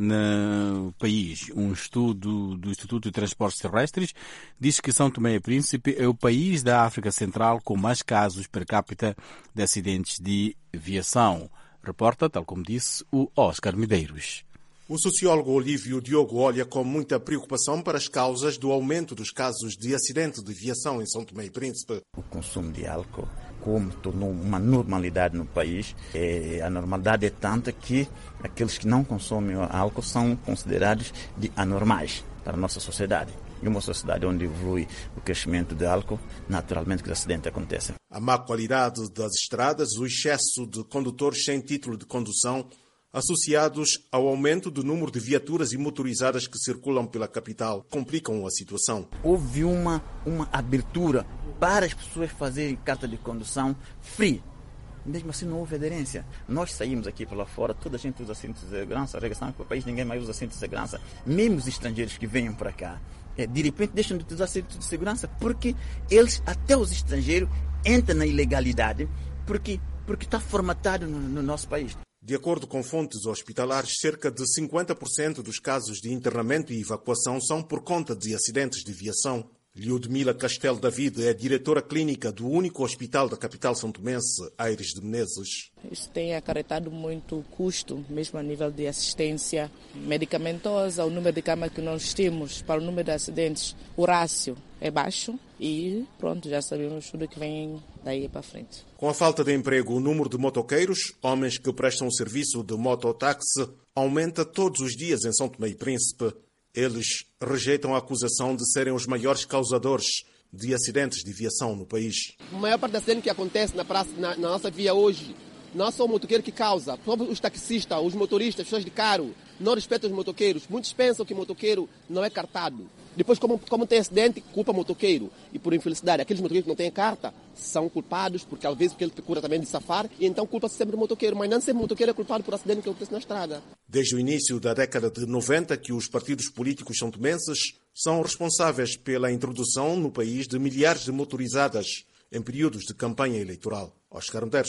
Speaker 2: no país. Um estudo do Instituto de Transportes Terrestres diz que São Tomé e Príncipe é o país da África Central com mais casos per capita de acidentes de viação. Reporta, tal como disse, o Oscar Medeiros.
Speaker 19: O sociólogo Olívio Diogo olha com muita preocupação para as causas do aumento dos casos de acidente de viação em São Tomé e Príncipe.
Speaker 20: O consumo de álcool, como tornou uma normalidade no país, a normalidade é tanta que aqueles que não consomem álcool são considerados de anormais para a nossa sociedade. E uma sociedade onde evolui o crescimento de álcool, naturalmente que os acidentes acontecem.
Speaker 19: A má qualidade das estradas, o excesso de condutores sem título de condução, associados ao aumento do número de viaturas e motorizadas que circulam pela capital, complicam a situação.
Speaker 20: Houve uma abertura para as pessoas fazerem carta de condução free. Mesmo assim não houve aderência. Nós saímos aqui para lá fora, toda a gente usa cinto de segurança, a regra que o país ninguém mais usa cinto de segurança. Mesmo os estrangeiros que venham para cá, de repente deixam de usar cinto de segurança porque eles, até os estrangeiros, entram na ilegalidade porque está formatado no nosso país.
Speaker 19: De acordo com fontes hospitalares, cerca de 50% dos casos de internamento e evacuação são por conta de acidentes de viação. Liudmila Castelo David é diretora clínica do único hospital da capital santomense, Aires de Menezes.
Speaker 21: Isso tem acarretado muito custo, mesmo a nível de assistência medicamentosa. O número de camas que nós temos para o número de acidentes, o rácio é baixo e pronto, já sabemos tudo que vem daí para frente.
Speaker 19: Com a falta de emprego, o número de motoqueiros, homens que prestam o serviço de mototáxi, aumenta todos os dias em São Tomé e Príncipe. Eles rejeitam a acusação de serem os maiores causadores de acidentes de viação no país.
Speaker 22: A maior parte dos acidentes que acontece na nossa via hoje, não só o motoqueiro que causa, os taxistas, os motoristas, as pessoas de carro, não respeitam os motoqueiros. Muitos pensam que o motoqueiro não é cartado. Depois, como tem acidente, culpa o motoqueiro. E por infelicidade, aqueles motoqueiros que não têm carta são culpados, porque às vezes ele procura também de safar, e então culpa-se sempre o motoqueiro. Mas não sempre o motoqueiro é culpado por acidente que acontece na estrada.
Speaker 19: Desde o início da década de 90 que os partidos políticos santomenses são responsáveis pela introdução no país de milhares de motorizadas em períodos de campanha eleitoral. Oscar Medeiros,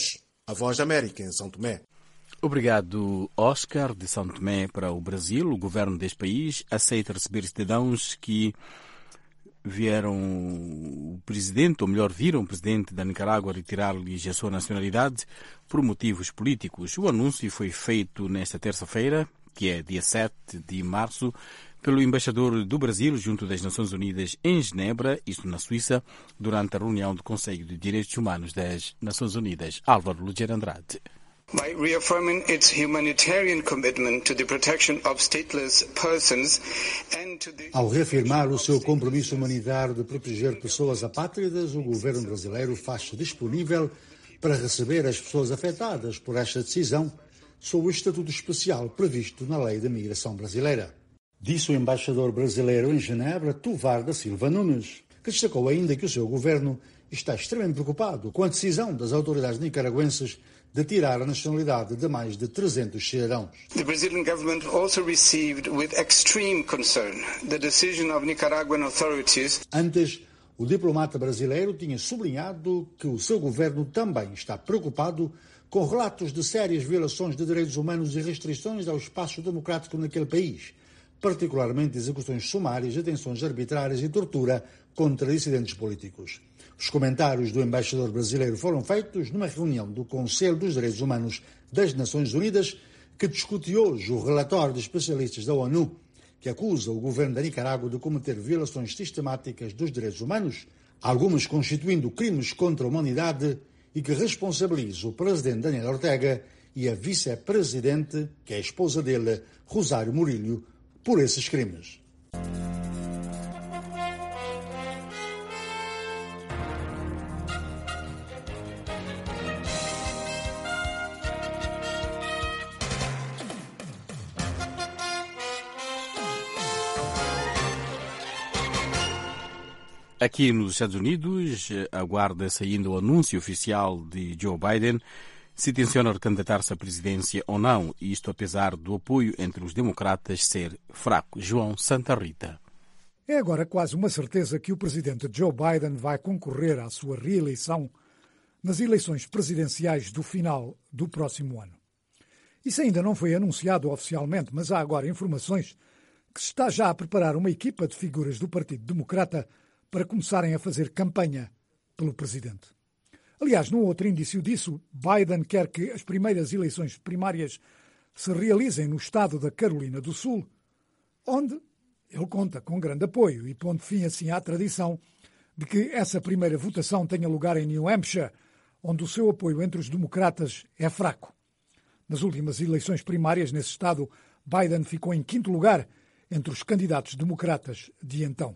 Speaker 19: A Voz da América, em São Tomé.
Speaker 2: Obrigado, Oscar, de São Tomé para o Brasil. O governo deste país aceita receber cidadãos que viram o presidente, ou melhor, viram o presidente da Nicarágua retirar-lhes a sua nacionalidade por motivos políticos. O anúncio foi feito nesta terça-feira, que é dia 7 de março, pelo embaixador do Brasil junto das Nações Unidas em Genebra, isto na Suíça, durante a reunião do Conselho de Direitos Humanos das Nações Unidas. Álvaro Luger Andrade.
Speaker 9: By reaffirming its humanitarian commitment to the protection of stateless persons and to the...
Speaker 11: Ao reafirmar o seu compromisso humanitário de proteger pessoas apátridas, o governo brasileiro faz-se disponível para receber as pessoas afetadas por esta decisão sob o estatuto especial previsto na Lei da Migração Brasileira. Disse o embaixador brasileiro em Genebra, Tovar da Silva Nunes, que destacou ainda que o seu governo está extremamente preocupado com a decisão das autoridades nicaragüenses de tirar a nacionalidade de mais de 300 cidadãos.
Speaker 9: The Brazilian government also received with extreme concern the decision of Nicaraguan authorities.
Speaker 11: Antes, o diplomata brasileiro tinha sublinhado que o seu governo também está preocupado com relatos de sérias violações de direitos humanos e restrições ao espaço democrático naquele país, particularmente execuções sumárias, detenções arbitrárias e tortura contra dissidentes políticos. Os comentários do embaixador brasileiro foram feitos numa reunião do Conselho dos Direitos Humanos das Nações Unidas, que discute hoje o relatório de especialistas da ONU, que acusa o governo da Nicarágua de cometer violações sistemáticas dos direitos humanos, algumas constituindo crimes contra a humanidade, e que responsabiliza o presidente Daniel Ortega e a vice-presidente, que é a esposa dele, Rosário Murillo, por esses crimes.
Speaker 2: Aqui nos Estados Unidos, aguarda-se ainda o anúncio oficial de Joe Biden se tenciona recandidatar-se à presidência ou não, isto apesar do apoio entre os democratas ser fraco. João Santa Rita.
Speaker 3: É agora quase uma certeza que o presidente Joe Biden vai concorrer à sua reeleição nas eleições presidenciais do final do próximo ano. Isso ainda não foi anunciado oficialmente, mas há agora informações que se está já a preparar uma equipa de figuras do Partido Democrata para começarem a fazer campanha pelo presidente. Aliás, num outro indício disso, Biden quer que as primeiras eleições primárias se realizem no estado da Carolina do Sul, onde ele conta com grande apoio e pondo fim assim à tradição de que essa primeira votação tenha lugar em New Hampshire, onde o seu apoio entre os democratas é fraco. Nas últimas eleições primárias nesse estado, Biden ficou em 5º lugar entre os candidatos democratas de então.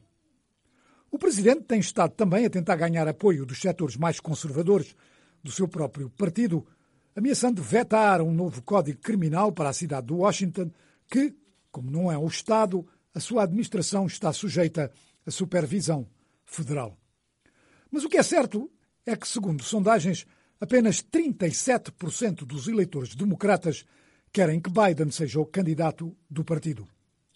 Speaker 3: O presidente tem estado também a tentar ganhar apoio dos setores mais conservadores do seu próprio partido, ameaçando vetar um novo código criminal para a cidade de Washington, que, como não é um Estado, a sua administração está sujeita à supervisão federal. Mas o que é certo é que, segundo sondagens, apenas 37% dos eleitores democratas querem que Biden seja o candidato do partido.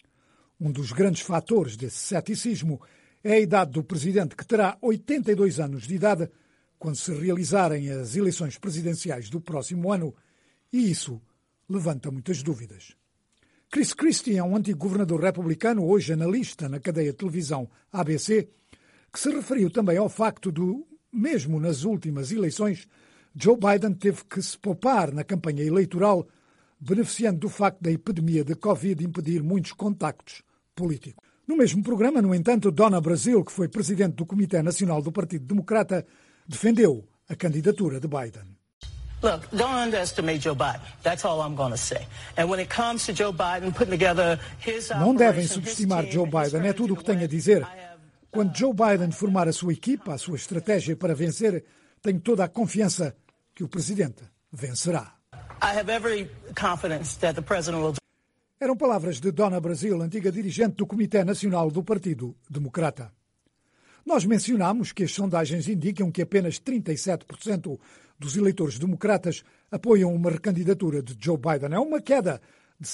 Speaker 3: Um dos grandes fatores desse ceticismo é a idade do presidente, que terá 82 anos de idade quando se realizarem as eleições presidenciais do próximo ano, e isso levanta muitas dúvidas. Chris Christie é um antigo governador republicano, hoje analista na cadeia de televisão ABC, que se referiu também ao facto de, mesmo nas últimas eleições, Joe Biden teve que se poupar na campanha eleitoral, beneficiando do facto da epidemia de Covid impedir muitos contactos políticos. No mesmo programa, no entanto, Donna Brazile, que foi presidente do Comitê Nacional do Partido Democrata, defendeu a candidatura de Biden.
Speaker 12: Look, don't underestimate Joe Biden. That's all I'm going to say. And when it comes to Joe Biden putting together his
Speaker 3: Não devem subestimar Joe Biden, é tudo o que tenho a dizer. Quando Joe Biden formar a sua equipa, a sua estratégia para vencer, tenho toda a confiança que o presidente vencerá.
Speaker 12: I have every confidence that the president will.
Speaker 3: Eram palavras de Donna Brazile, antiga dirigente do Comitê Nacional do Partido Democrata. Nós mencionámos que as sondagens indicam que apenas 37% dos eleitores democratas apoiam uma recandidatura de Joe Biden. É uma queda de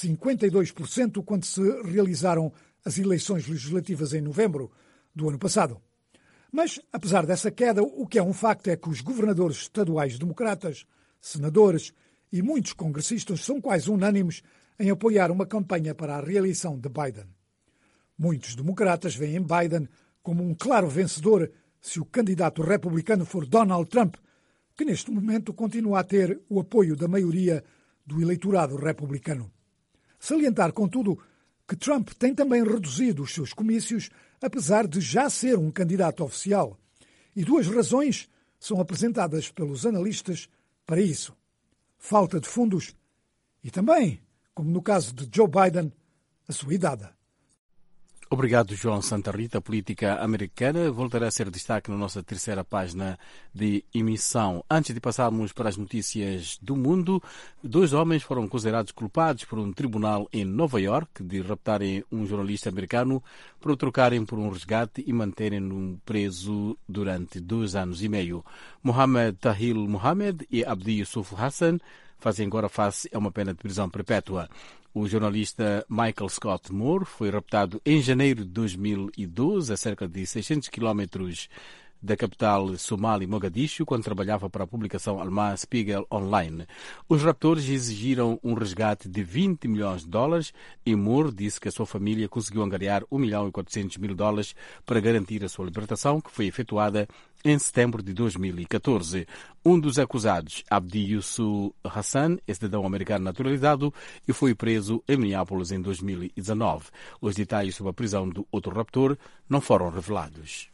Speaker 3: 52% quando se realizaram as eleições legislativas em novembro do ano passado. Mas, apesar dessa queda, o que é um facto é que os governadores estaduais democratas senadores e muitos congressistas são quase unânimes em apoiar uma campanha para a reeleição de Biden. Muitos democratas veem Biden como um claro vencedor se o candidato republicano for Donald Trump, que neste momento continua a ter o apoio da maioria do eleitorado republicano. Salientar, contudo, que Trump tem também reduzido os seus comícios, apesar de já ser um candidato oficial. E duas razões são apresentadas pelos analistas para isso: falta de fundos e também, como no caso de Joe Biden, a sua idade.
Speaker 2: Obrigado, João Santa Rita. A política americana voltará a ser destaque na nossa terceira página de emissão. Antes de passarmos para as notícias do mundo, 2 homens foram considerados culpados por um tribunal em Nova York de raptarem um jornalista americano para o trocarem por um resgate e manterem-no preso durante 2 anos e meio. Mohamed Tahil Mohamed e Abdi Yusuf Hassan fazem agora face a uma pena de prisão perpétua. O jornalista Michael Scott Moore foi raptado em janeiro de 2012, a cerca de 600 quilómetros da capital somali, Mogadishu, quando trabalhava para a publicação alemã Spiegel Online. Os raptores exigiram um resgate de $20 milhões e Moore disse que a sua família conseguiu angariar $1.400.000 para garantir a sua libertação, que foi efetuada em setembro de 2014. Um dos acusados, Abdi Yusuf Hassan, é cidadão americano naturalizado e foi preso em Minneapolis em 2019. Os detalhes sobre a prisão do outro raptor não foram revelados.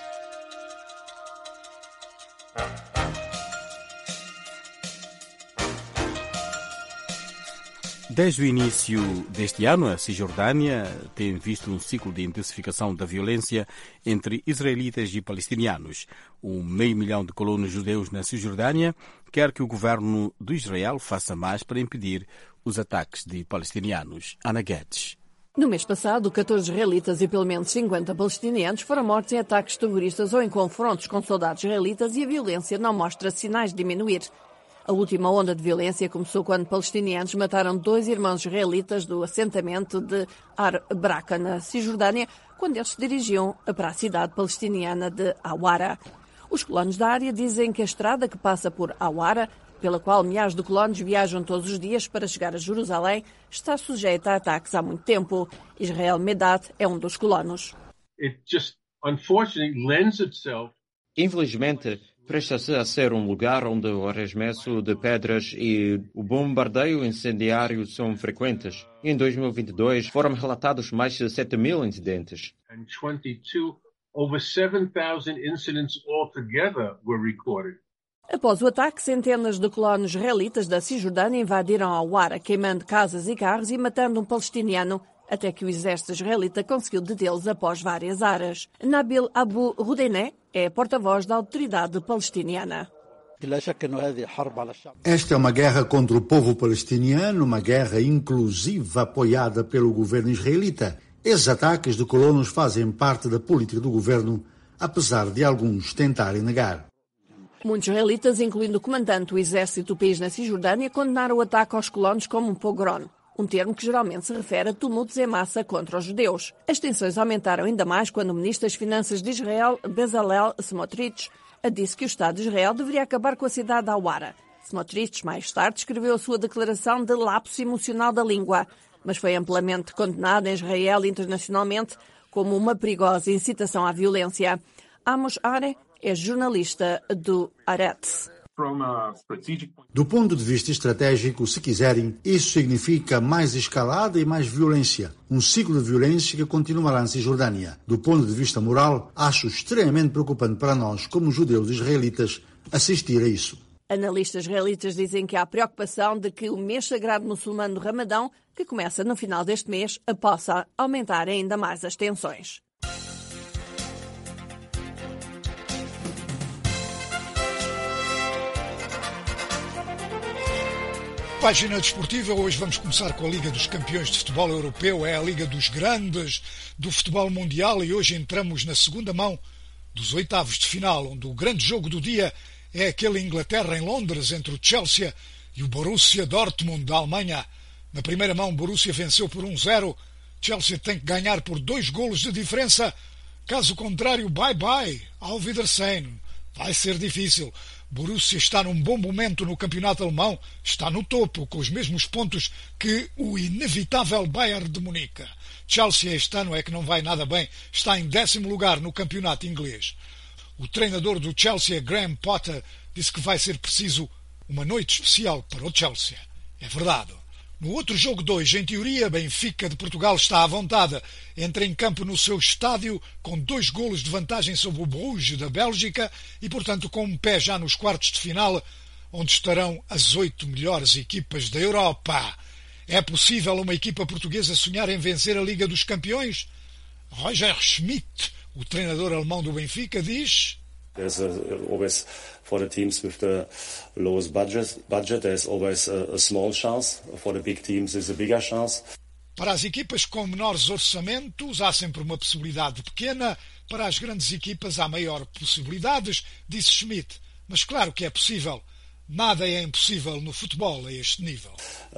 Speaker 2: Desde o início deste ano, a Cisjordânia tem visto um ciclo de intensificação da violência entre israelitas e palestinianos. 500 mil de colonos judeus na Cisjordânia quer que o governo de Israel faça mais para impedir os ataques de palestinianos. Ana Guedes.
Speaker 1: No mês passado, 14 israelitas e pelo menos 50 palestinianos foram mortos em ataques terroristas ou em confrontos com soldados israelitas e a violência não mostra sinais de diminuir. A última onda de violência começou quando palestinianos mataram 2 irmãos israelitas do assentamento de Ar-Braka, na Cisjordânia, quando eles se dirigiam para a cidade palestiniana de Awara. Os colonos da área dizem que a estrada que passa por Awara, pela qual milhares de colonos viajam todos os dias para chegar a Jerusalém, está sujeita a ataques há muito tempo. Israel Medat é um dos colonos.
Speaker 10: Infelizmente, presta-se a ser um lugar onde o arremesso de pedras e o bombardeio incendiário são frequentes. Em 2022, foram relatados mais de 7.000 incidentes.
Speaker 13: Over 7,000 incidents altogether were recorded.
Speaker 1: Após o ataque, centenas de colonos israelitas da Cisjordânia invadiram Awara, queimando casas e carros e matando um palestiniano, até que o exército israelita conseguiu detê-los após várias horas. Nabil Abu Rudené é porta-voz da autoridade palestiniana.
Speaker 11: Esta é uma guerra contra o povo palestiniano, uma guerra inclusiva apoiada pelo governo israelita. Esses ataques de colonos fazem parte da política do governo, apesar de alguns tentarem negar.
Speaker 1: Muitos israelitas, incluindo o comandante do exército do país na Cisjordânia, condenaram o ataque aos colonos como um pogrom, um termo que geralmente se refere a tumultos em massa contra os judeus. As tensões aumentaram ainda mais quando o ministro das Finanças de Israel, Bezalel Smotrich, disse que o Estado de Israel deveria acabar com a cidade de Awara. Smotrich, mais tarde, escreveu a sua declaração de lapso emocional da língua, mas foi amplamente condenado em Israel e internacionalmente como uma perigosa incitação à violência. Amos Are é jornalista do Haaretz.
Speaker 11: Do ponto de vista estratégico, se quiserem, isso significa mais escalada e mais violência. Um ciclo de violência que continuará na Cisjordânia. Do ponto de vista moral, acho extremamente preocupante para nós, como judeus israelitas, assistir a isso.
Speaker 1: Analistas israelitas dizem que há preocupação de que o mês sagrado muçulmano do Ramadão, que começa no final deste mês, possa aumentar ainda mais as tensões.
Speaker 3: Página desportiva, hoje vamos começar com a Liga dos Campeões de Futebol Europeu, é a Liga dos Grandes do futebol mundial e hoje entramos na segunda mão dos oitavos de final, onde o grande jogo do dia é aquele Inglaterra em Londres entre o Chelsea e o Borussia Dortmund da Alemanha. Na primeira mão, o Borussia venceu por 1-0, Chelsea tem que ganhar por 2 golos de diferença, caso contrário, bye-bye, auf Wiedersehen, vai ser difícil. Borussia está num bom momento no campeonato alemão, está no topo, com os mesmos pontos que o inevitável Bayern de Munique. Chelsea este ano é que não vai nada bem, está em 10º lugar no campeonato inglês. O treinador do Chelsea, Graham Potter, disse que vai ser preciso uma noite especial para o Chelsea. É verdade. No outro jogo 2, em teoria, Benfica de Portugal está à vontade. Entra em campo no seu estádio com 2 golos de vantagem sobre o Bruges da Bélgica e, portanto, com um pé já nos quartos de final, onde estarão as 8 melhores equipas da Europa. É possível uma equipa portuguesa sonhar em vencer a Liga dos Campeões? Roger Schmidt, o treinador alemão do Benfica, diz...
Speaker 8: There's always, for the teams with the lowest budget, there's always a small chance. For the big teams, there's a bigger chance.
Speaker 3: Para as equipas com menores orçamentos, há sempre uma possibilidade pequena. Para as grandes equipas, há maior possibilidades, disse Schmidt. Mas claro que é possível. Nada é impossível no futebol a este nível.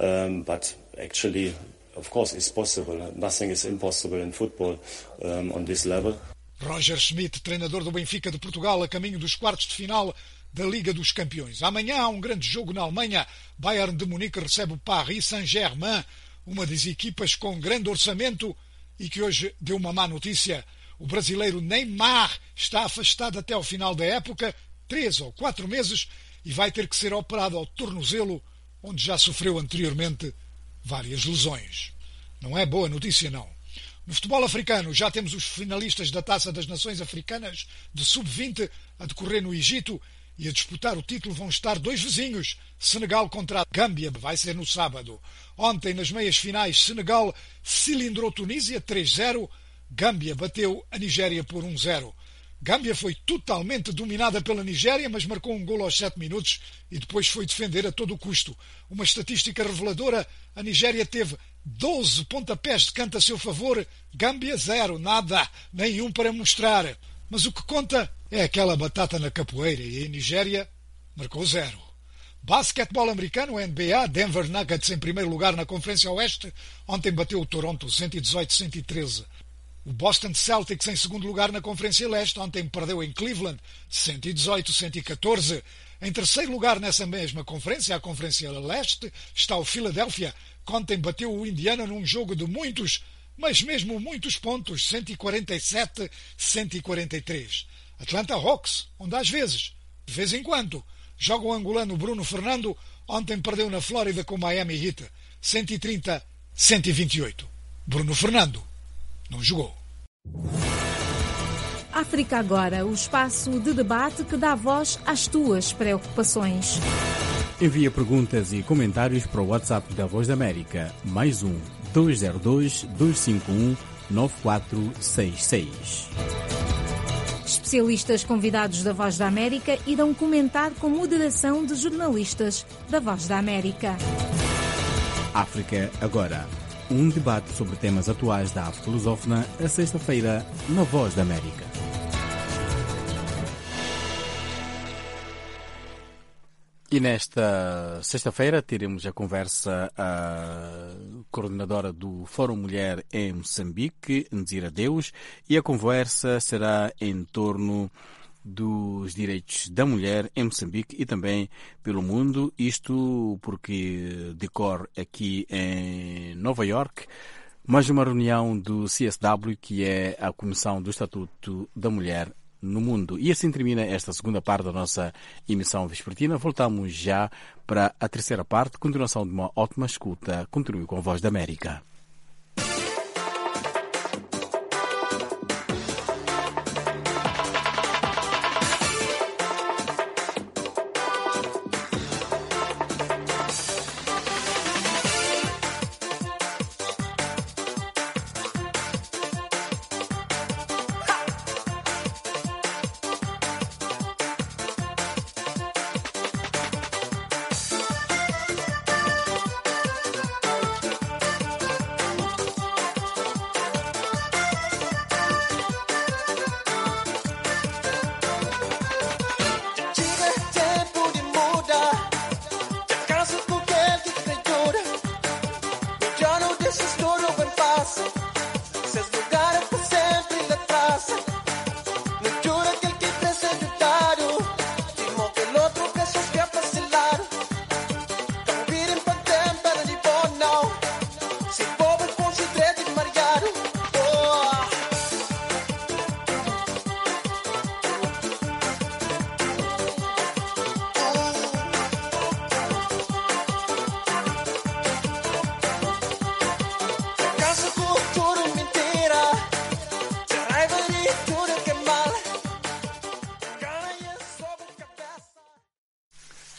Speaker 8: But actually, of course, it's possible. Nothing is impossible in football on this level.
Speaker 3: Roger Schmidt, treinador do Benfica de Portugal, a caminho dos quartos de final da Liga dos Campeões. Amanhã há um grande jogo na Alemanha. Bayern de Munique recebe o Paris Saint-Germain, uma das equipas com grande orçamento e que hoje deu uma má notícia. O brasileiro Neymar está afastado até ao final da época, 3 ou 4 meses, e vai ter que ser operado ao tornozelo, onde já sofreu anteriormente várias lesões. Não é boa notícia, não. No futebol africano, já temos os finalistas da Taça das Nações Africanas de Sub-20 a decorrer no Egito e a disputar o título vão estar 2 vizinhos, Senegal contra a Gâmbia, vai ser no sábado. Ontem, nas meias finais, Senegal cilindrou Tunísia 3-0, Gâmbia bateu a Nigéria por 1-0. Gâmbia foi totalmente dominada pela Nigéria, mas marcou um golo aos 7 minutos e depois foi defender a todo o custo. Uma estatística reveladora, a Nigéria teve 12 pontapés de canto a seu favor, Gâmbia 0, nada, nenhum para mostrar. Mas o que conta é aquela batata na capoeira e a Nigéria marcou 0. Basquetebol americano, NBA, Denver Nuggets em primeiro lugar na Conferência Oeste, ontem bateu o Toronto 118-113. O Boston Celtics em segundo lugar na Conferência Leste, ontem perdeu em Cleveland 118-114. Em terceiro lugar nessa mesma conferência, a Conferência Leste, está o Philadelphia, que ontem bateu o Indiana num jogo de muitos, mas mesmo muitos pontos, 147-143. Atlanta Hawks, onde às vezes, de vez em quando, joga o angolano Bruno Fernando, ontem perdeu na Flórida com o Miami Heat, 130-128. Bruno Fernando não jogou.
Speaker 14: África Agora, o espaço de debate que dá voz às tuas preocupações.
Speaker 2: Envia perguntas e comentários para o WhatsApp da Voz da América, +1 202 251 9466.
Speaker 14: Especialistas convidados da Voz da América irão comentar com moderação de jornalistas da Voz da América.
Speaker 2: África Agora. Um debate sobre temas atuais da África lusófona, a sexta-feira, na Voz da América. E nesta sexta-feira teremos a conversa a coordenadora do Fórum Mulher em Moçambique, Nzira Deus, e a conversa será em torno dos direitos da mulher em Moçambique e também pelo mundo, isto porque decorre aqui em Nova York mais uma reunião do CSW, que é a Comissão do Estatuto da Mulher no Mundo. E assim termina esta segunda parte da nossa emissão vespertina. Voltamos já para a terceira parte, continuação de uma ótima escuta. Continue com a Voz da América.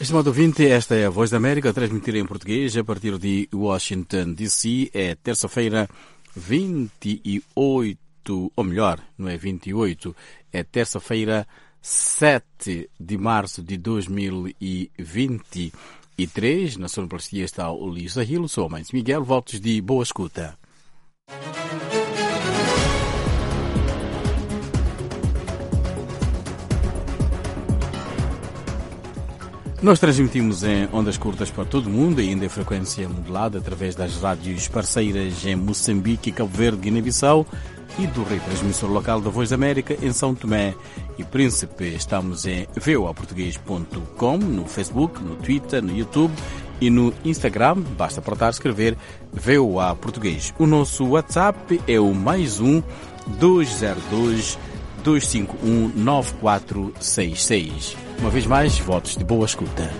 Speaker 2: Estimado ouvinte, esta é a Voz da América, a transmitir em português a partir de Washington, D.C. É terça-feira, 28, ou melhor, não é 28, é terça-feira, 7 de março de 2023. Na sonoplastia está o Luís Zahilo, sou o Mãe Miguel, votos de boa escuta. Nós transmitimos em ondas curtas para todo o mundo e ainda em frequência modulada através das rádios parceiras em Moçambique, Cabo Verde, Guiné-Bissau e do retransmissor local da Voz da América em São Tomé e Príncipe. Estamos em voaportugues.com, no Facebook, no Twitter, no YouTube e no Instagram. Basta para escrever VOA Português. O nosso WhatsApp é o +1 202 251 9466. Uma vez mais, votos de boa escuta.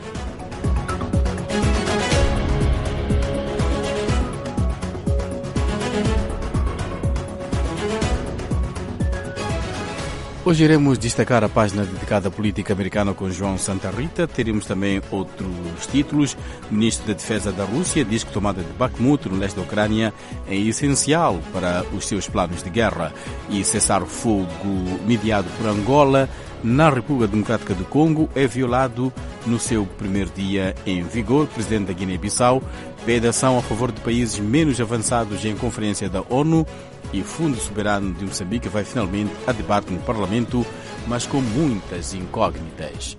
Speaker 2: Hoje iremos destacar a página dedicada à política americana com João Santa Rita. Teremos também outros títulos. O ministro da Defesa da Rússia diz que a tomada de Bakhmut, no leste da Ucrânia, é essencial para os seus planos de guerra. E cessar-fogo mediado por Angola na República Democrática do Congo é violado no seu primeiro dia em vigor. O presidente da Guiné-Bissau pede ação a favor de países menos avançados em conferência da ONU. E o Fundo Soberano de Moçambique vai finalmente a debate no Parlamento, mas com muitas incógnitas.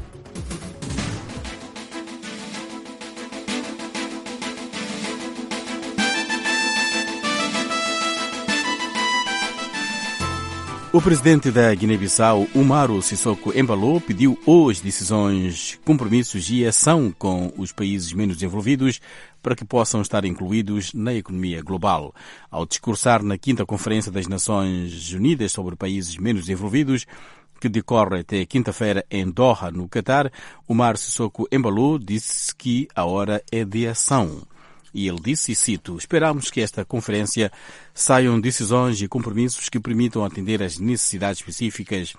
Speaker 2: O presidente da Guiné-Bissau, Umaro Sissoko Embalo, pediu hoje decisões, compromissos e ação com os países menos desenvolvidos para que possam estar incluídos na economia global. Ao discursar na 5ª Conferência das Nações Unidas sobre países menos desenvolvidos, que decorre até quinta-feira em Doha, no Catar, Umaro Sissoko Embalo disse que a hora é de ação. E ele disse, e cito, esperamos que esta conferência saiam decisões e compromissos que permitam atender às necessidades específicas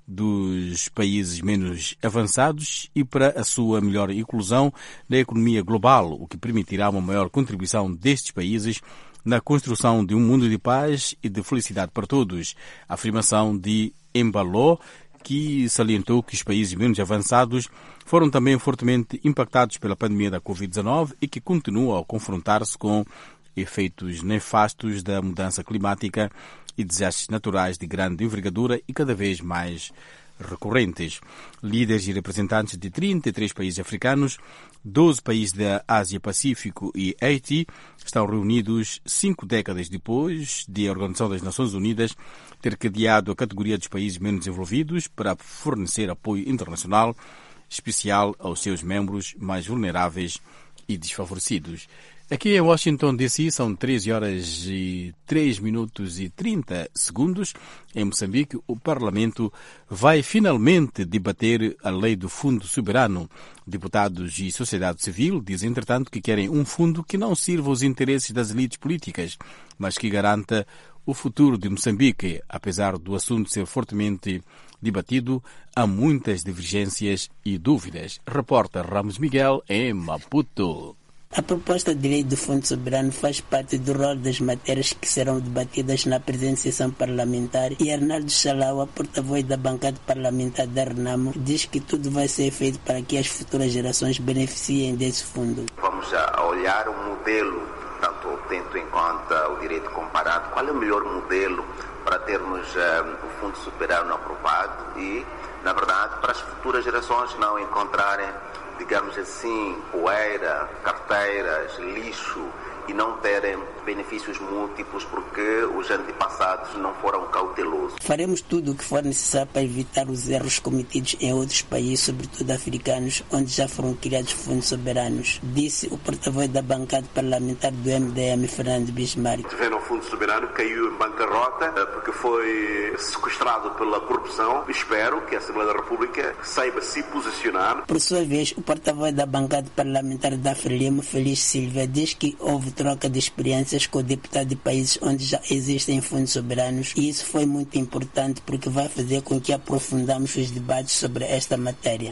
Speaker 2: dos países menos avançados e para a sua melhor inclusão na economia global, o que permitirá uma maior contribuição destes países na construção de um mundo de paz e de felicidade para todos. A afirmação de Embalo, que salientou que os países menos avançados foram também fortemente impactados pela pandemia da Covid-19 e que continuam a confrontar-se com efeitos nefastos da mudança climática e desastres naturais de grande envergadura e cada vez mais recorrentes. Líderes e representantes de 33 países africanos, 12 países da Ásia-Pacífico e Haiti estão reunidos 5 décadas depois de a Organização das Nações Unidas ter criado a categoria dos países menos desenvolvidos para fornecer apoio internacional especial aos seus membros mais vulneráveis e desfavorecidos. Aqui em Washington, D.C., são 13 horas e 3 minutos e 30 segundos. Em Moçambique, o Parlamento vai finalmente debater a lei do Fundo Soberano. Deputados e sociedade civil dizem, entretanto, que querem um fundo que não sirva aos interesses das elites políticas, mas que garanta o futuro de Moçambique. Apesar do assunto ser fortemente debatido, há muitas divergências e dúvidas. Repórter Ramos Miguel, em Maputo.
Speaker 15: A proposta de lei do Fundo Soberano faz parte do rol das matérias que serão debatidas na presente sessão parlamentar e Arnaldo Chalaua, porta-voz da bancada parlamentar da RENAMO, diz que tudo vai ser feito para que as futuras gerações beneficiem desse fundo.
Speaker 16: Vamos a olhar o modelo, tanto tendo em conta o direito comparado, qual é o melhor modelo para termos o Fundo Soberano aprovado e, na verdade, para as futuras gerações não encontrarem, digamos assim, poeira, carteiras, lixo e não terem benefícios múltiplos porque os antepassados não foram cautelosos.
Speaker 15: Faremos tudo o que for necessário para evitar os erros cometidos em outros países, sobretudo africanos, onde já foram criados fundos soberanos, disse o porta-voz da bancada parlamentar do MDM, Fernando Bismarck.
Speaker 4: O Fundo Soberano caiu em bancarrota porque foi sequestrado pela corrupção. Espero que a Assembleia da República saiba se posicionar.
Speaker 15: Por sua vez, o porta-voz da bancada parlamentar da Frelimo, Feliz Silva, diz que houve troca de experiências com o deputado de países onde já existem fundos soberanos e isso foi muito importante porque vai fazer com que aprofundamos os debates sobre esta matéria.
Speaker 4: A troca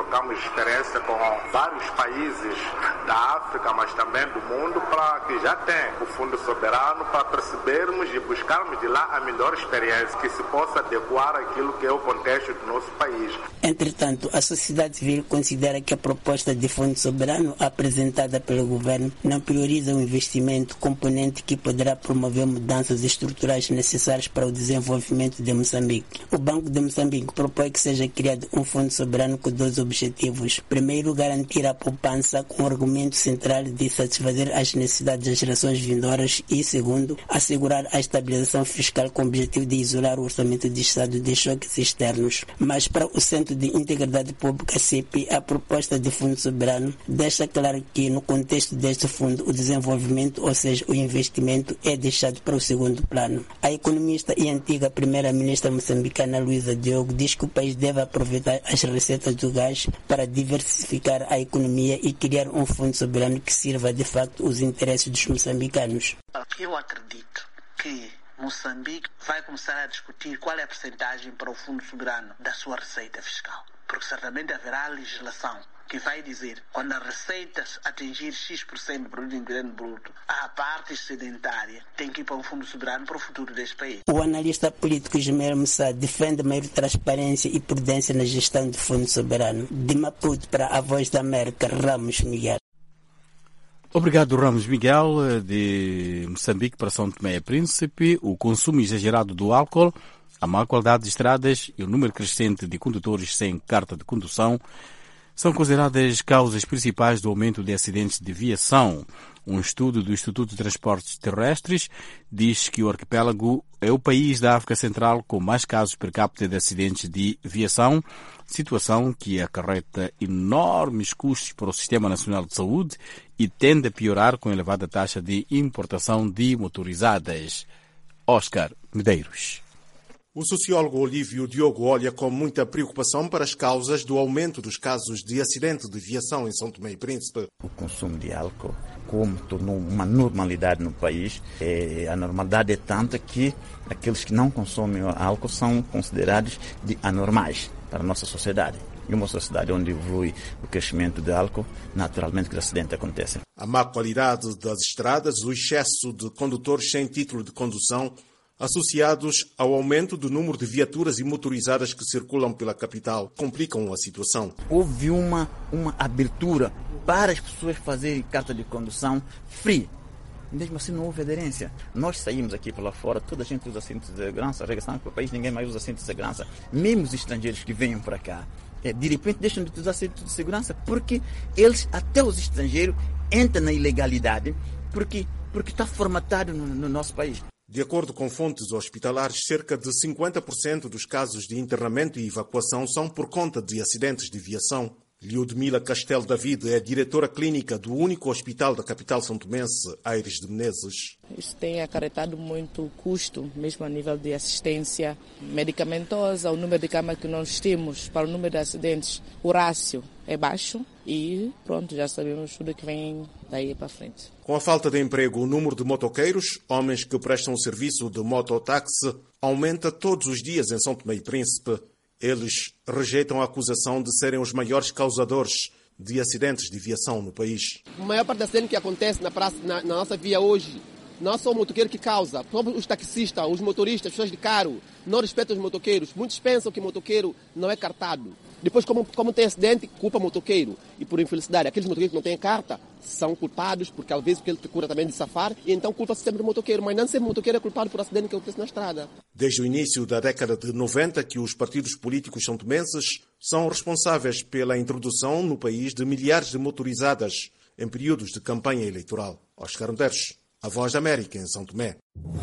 Speaker 17: trocamos experiência com vários países da África, mas também do mundo, para que já tem o Fundo Soberano, para percebermos e buscarmos de lá a melhor experiência que se possa adequar àquilo que é o contexto do nosso país.
Speaker 15: Entretanto, a sociedade civil considera que a proposta de Fundo Soberano apresentada pelo governo não prioriza o investimento, componente que poderá promover mudanças estruturais necessárias para o desenvolvimento de Moçambique. O Banco de Moçambique propõe que seja criado um Fundo Soberano com 2 objetivos. Primeiro, garantir a poupança com o argumento central de satisfazer as necessidades das gerações vindouras e, segundo, assegurar a estabilização fiscal com o objetivo de isolar o orçamento de Estado de choques externos. Mas para o Centro de Integridade Pública, CEPI, a proposta de Fundo Soberano deixa claro que no contexto deste fundo o desenvolvimento, ou seja, o investimento, é deixado para o segundo plano. A economista e antiga primeira-ministra moçambicana Luísa Diogo diz que o país deve aproveitar as receitas do gás para diversificar a economia e criar um fundo soberano que sirva de facto os interesses dos moçambicanos.
Speaker 18: Eu acredito que Moçambique vai começar a discutir qual é a percentagem para o fundo soberano da sua receita fiscal, porque certamente haverá legislação que vai dizer, quando as receitas atingir X% do produto interno bruto, a parte excedentária tem que ir para um fundo soberano para o futuro deste país.
Speaker 15: O analista político Ismael Moussa defende maior transparência e prudência na gestão do fundo soberano. De Maputo para a Voz da América, Ramos Miguel.
Speaker 2: Obrigado, Ramos Miguel. De Moçambique para São Tomé e Príncipe, o consumo exagerado do álcool, a má qualidade de estradas e o número crescente de condutores sem carta de condução são consideradas causas principais do aumento de acidentes de viação. Um estudo do Instituto de Transportes Terrestres diz que o arquipélago é o país da África Central com mais casos per capita de acidentes de viação, situação que acarreta enormes custos para o Sistema Nacional de Saúde e tende a piorar com a elevada taxa de importação de motorizadas. Oscar Medeiros.
Speaker 19: O sociólogo Olívio Diogo olha com muita preocupação para as causas do aumento dos casos de acidente de viação em São Tomé e Príncipe.
Speaker 20: O consumo de álcool, como tornou uma normalidade no país, a normalidade é tanta que aqueles que não consomem álcool são considerados de anormais para a nossa sociedade. Em uma sociedade onde evolui o crescimento de álcool, naturalmente que os acidentes acontecem.
Speaker 19: A má qualidade das estradas, o excesso de condutores sem título de condução, associados ao aumento do número de viaturas e motorizadas que circulam pela capital, complicam a situação.
Speaker 20: Houve uma abertura para as pessoas fazerem carta de condução free. Mesmo assim não houve aderência. Nós saímos aqui pela fora, toda a gente usa cinto de segurança, a regra para o país ninguém mais usa cinto de segurança. Mesmo os estrangeiros que venham para cá, de repente deixam de usar cinto de segurança porque eles, até os estrangeiros, entram na ilegalidade porque está formatado no nosso país.
Speaker 19: De acordo com fontes hospitalares, cerca de 50% dos casos de internamento e evacuação são por conta de acidentes de viação. Liudmila Castel David é diretora clínica do único hospital da capital santomense, Aires de Menezes.
Speaker 21: Isso tem acarretado muito custo, mesmo a nível de assistência medicamentosa. O número de camas que nós temos para o número de acidentes, o rácio é baixo e pronto, já sabemos tudo que vem daí para frente.
Speaker 19: Com a falta de emprego, o número de motoqueiros, homens que prestam o serviço de mototáxi, aumenta todos os dias em São Tomé e Príncipe. Eles rejeitam a acusação de serem os maiores causadores de acidentes de viação no país.
Speaker 22: A maior parte das acidentes que acontece na nossa via hoje, não é só o motoqueiro que causa, os taxistas, os motoristas, as pessoas de carro, não respeitam os motoqueiros. Muitos pensam que motoqueiro não é cartado. Depois, como tem acidente, culpa motoqueiro. E por infelicidade, aqueles motoqueiros que não têm carta são culpados, porque às vezes ele procura também de safar, e então culpa-se sempre o motoqueiro. Mas não sempre o motoqueiro é culpado por acidente que acontece na estrada.
Speaker 19: Desde o início da década de 90 que os partidos políticos santomenses são responsáveis pela introdução no país de milhares de motorizadas em períodos de campanha eleitoral. Oscar Medeiros, a Voz da América, em São Tomé.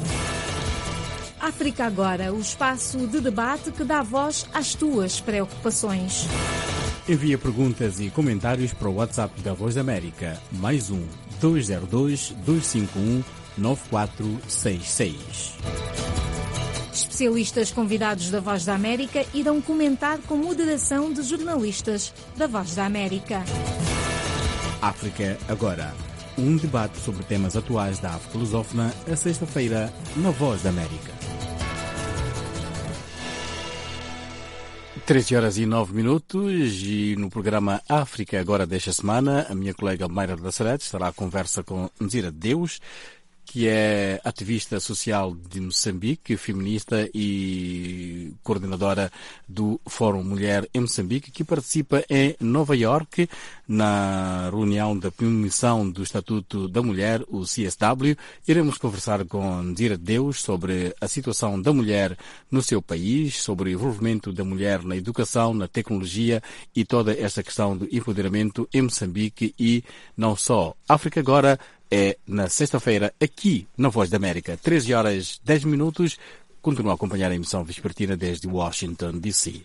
Speaker 14: África Agora, o espaço de debate que dá voz às tuas preocupações.
Speaker 2: Envia perguntas e comentários para o WhatsApp da Voz da América, +1 202 251 9466.
Speaker 14: Especialistas convidados da Voz da América irão comentar com moderação de jornalistas da Voz da América.
Speaker 2: África Agora, um debate sobre temas atuais da África lusófona, a sexta-feira, na Voz da América. 13h09 e no programa África Agora desta semana, a minha colega Mayra da Sarete estará à conversa com Nzira Deus, que é ativista social de Moçambique, feminista e coordenadora do Fórum Mulher em Moçambique, que participa em Nova Iorque na reunião da Comissão do Estatuto da Mulher, o CSW. Iremos conversar com Nzira Deus sobre a situação da mulher no seu país, sobre o envolvimento da mulher na educação, na tecnologia e toda esta questão do empoderamento em Moçambique e não só. África Agora é na sexta-feira aqui na Voz da América, 13h10. Continua a acompanhar a emissão vespertina desde Washington, D.C.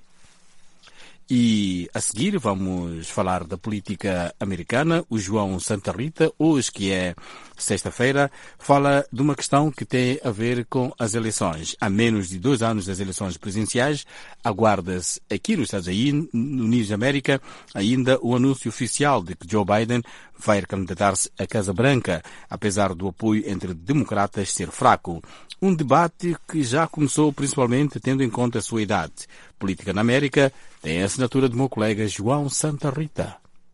Speaker 2: E a seguir vamos falar da política americana. O João Santa Rita, hoje que é sexta-feira, fala de uma questão que tem a ver com as eleições. Há menos de 2 anos das eleições presidenciais, aguarda-se aqui nos Estados Unidos da América ainda o anúncio oficial de que Joe Biden vai candidatar-se à Casa Branca, apesar do apoio entre democratas ser fraco. Um debate que já começou principalmente tendo em conta a sua idade. Política na América tem a assinatura do meu colega João Santa Rita.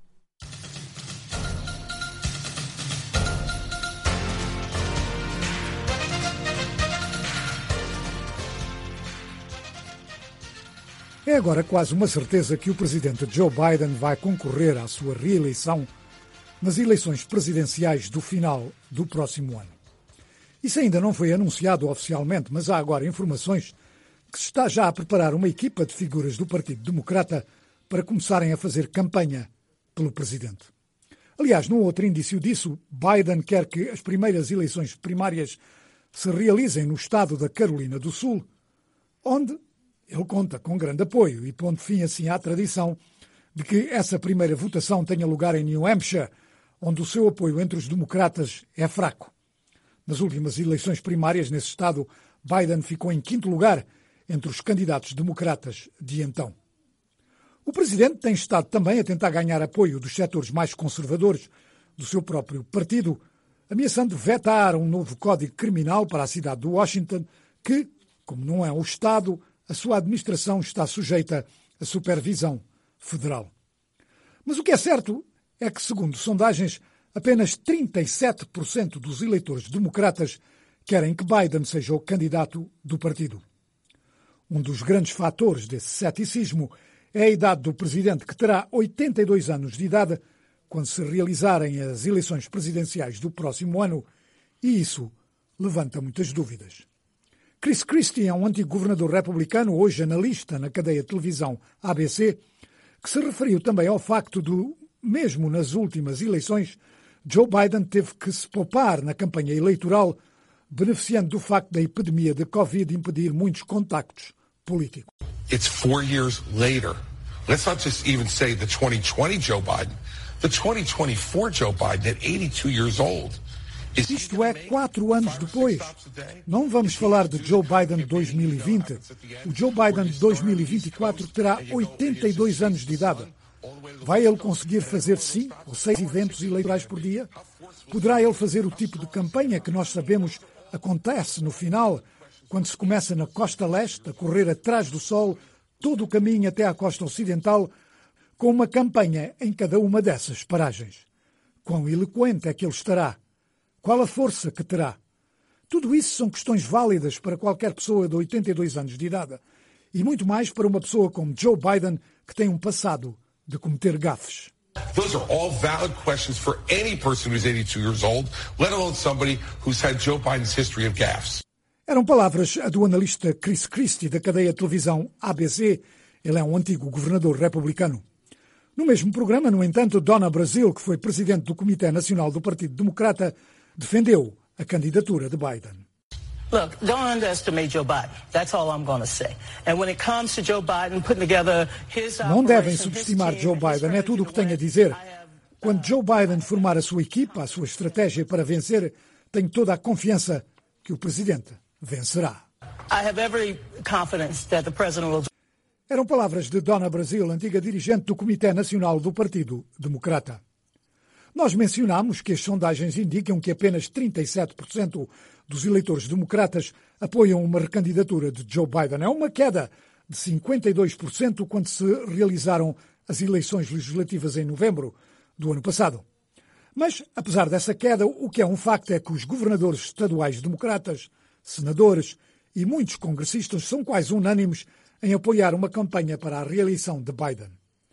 Speaker 3: É agora quase uma certeza que o presidente Joe Biden vai concorrer à sua reeleição nas eleições presidenciais do final do próximo ano. Isso ainda não foi anunciado oficialmente, mas há agora informações que se está já a preparar uma equipa de figuras do Partido Democrata para começarem a fazer campanha pelo presidente. Aliás, num outro indício disso, Biden quer que as primeiras eleições primárias se realizem no estado da Carolina do Sul, onde ele conta com grande apoio e pondo fim assim à tradição de que essa primeira votação tenha lugar em New Hampshire, onde o seu apoio entre os democratas é fraco. Nas últimas eleições primárias nesse estado, Biden ficou em 5º lugar entre os candidatos democratas de então. O presidente tem estado também a tentar ganhar apoio dos setores mais conservadores do seu próprio partido, ameaçando vetar um novo código criminal para a cidade de Washington, que, como não é o Estado, a sua administração está sujeita à supervisão federal. Mas o que é certo é que, segundo sondagens, apenas 37% dos eleitores democratas querem que Biden seja o candidato do partido. Um dos grandes fatores desse ceticismo é a idade do presidente, que terá 82 anos de idade quando se realizarem as eleições presidenciais do próximo ano, e isso levanta muitas dúvidas. Chris Christie é um antigo governador republicano, hoje analista na cadeia de televisão ABC, que se referiu também ao facto de, mesmo nas últimas eleições, Joe Biden teve que se poupar na campanha eleitoral, beneficiando do facto da epidemia de Covid impedir muitos contactos políticos.
Speaker 6: It's 4 years later. Let's not just even say the 2020 Joe Biden. The 2024 Joe Biden at 82 years old.
Speaker 3: Isto é 4 anos depois. Não vamos falar de Joe Biden de 2020. O Joe Biden de 2024 terá 82 anos de idade. Vai ele conseguir fazer 5 ou 6 eventos eleitorais por dia? Poderá ele fazer o tipo de campanha que nós sabemos acontece no final, quando se começa na costa leste, a correr atrás do sol, todo o caminho até à costa ocidental, com uma campanha em cada uma dessas paragens? Quão eloquente é que ele estará? Qual a força que terá? Tudo isso são questões válidas para qualquer pessoa de 82 anos de idade, e muito mais para uma pessoa como Joe Biden, que tem um passado de cometer gafes.
Speaker 6: Those are all valid questions for any person who's 82 years old, let alone somebody who's had Joe Biden's history of gaffes.
Speaker 3: Eram palavras do analista Chris Christie, da cadeia de televisão ABC. Ele é um antigo governador republicano. No mesmo programa, no entanto, Donna Brazile, que foi presidente do Comitê Nacional do Partido Democrata, defendeu a candidatura de Biden.
Speaker 12: Look, don't underestimate Joe Biden. That's all I'm going to say. And when it comes to Joe Biden putting together his
Speaker 3: Não devem subestimar Joe Biden, é tudo o que tenho a dizer. Quando Joe Biden formar a sua equipa, a sua estratégia para vencer, tenho toda a confiança que o presidente vencerá.
Speaker 12: I have every confidence that the president will.
Speaker 3: Eram palavras de Donna Brazile, antiga dirigente do Comitê Nacional do Partido Democrata. Nós mencionámos que as sondagens indicam que apenas 37% dos eleitores democratas apoiam uma recandidatura de Joe Biden. É uma queda de 52% quando se realizaram as eleições legislativas em novembro do ano passado. Mas, apesar dessa queda, o que é um facto é que os governadores estaduais democratas, senadores e muitos congressistas são quase unânimes em apoiar uma campanha para a reeleição de Biden.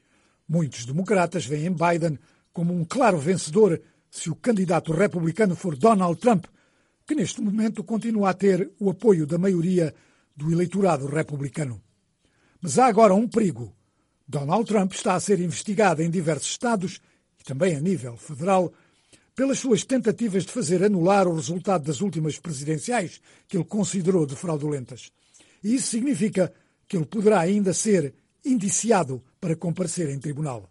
Speaker 3: Muitos democratas veem Biden como um claro vencedor se o candidato republicano for Donald Trump, que neste momento continua a ter o apoio da maioria do eleitorado republicano. Mas há agora um perigo. Donald Trump está a ser investigado em diversos estados e também a nível federal pelas suas tentativas de fazer anular o resultado das últimas presidenciais que ele considerou de fraudulentas. E isso significa que ele poderá ainda ser indiciado para comparecer em tribunal.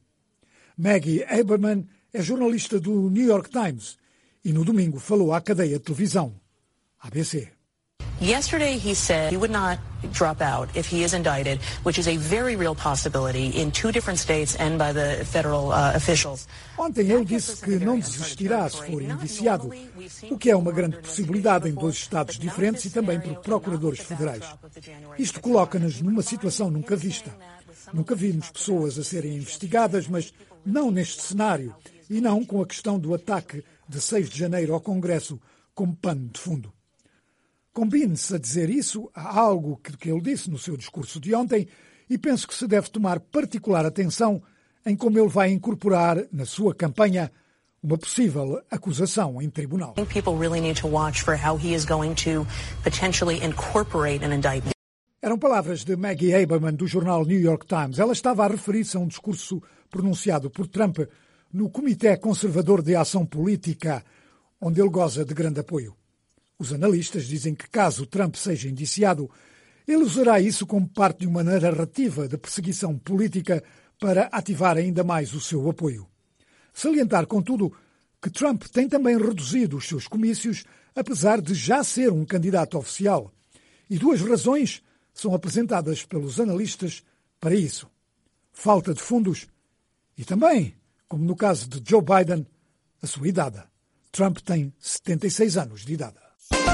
Speaker 3: Maggie Haberman é jornalista do New York Times e no domingo falou à cadeia de televisão, ABC.
Speaker 5: Yesterday he said he would not drop out if he is indicted, which is a very real possibility in 2 different states and by the federal officials.
Speaker 3: Ontem ele disse que não desistirá se for indiciado, o que é uma grande possibilidade em 2 estados diferentes e também por procuradores federais. Isto coloca-nos numa situação nunca vista. Nunca vimos pessoas a serem investigadas, mas não neste cenário e não com a questão do ataque de 6 de janeiro ao Congresso como pano de fundo. Combine-se a dizer isso a algo que ele disse no seu discurso de ontem e penso que se deve tomar particular atenção em como ele vai incorporar na sua campanha uma possível acusação em tribunal.
Speaker 5: People really need to watch for how he is going to potentially incorporate an indictment.
Speaker 3: Eram palavras de Maggie Haberman do jornal New York Times. Ela estava a referir-se a um discurso pronunciado por Trump no Comitê Conservador de Ação Política, onde ele goza de grande apoio. Os analistas dizem que, caso Trump seja indiciado, ele usará isso como parte de uma narrativa de perseguição política para ativar ainda mais o seu apoio. Salientar, contudo, que Trump tem também reduzido os seus comícios, apesar de já ser um candidato oficial. E 2 razões são apresentadas pelos analistas para isso. Falta de fundos e também, como no caso de Joe Biden, a sua idade. Trump tem 76 anos de idade.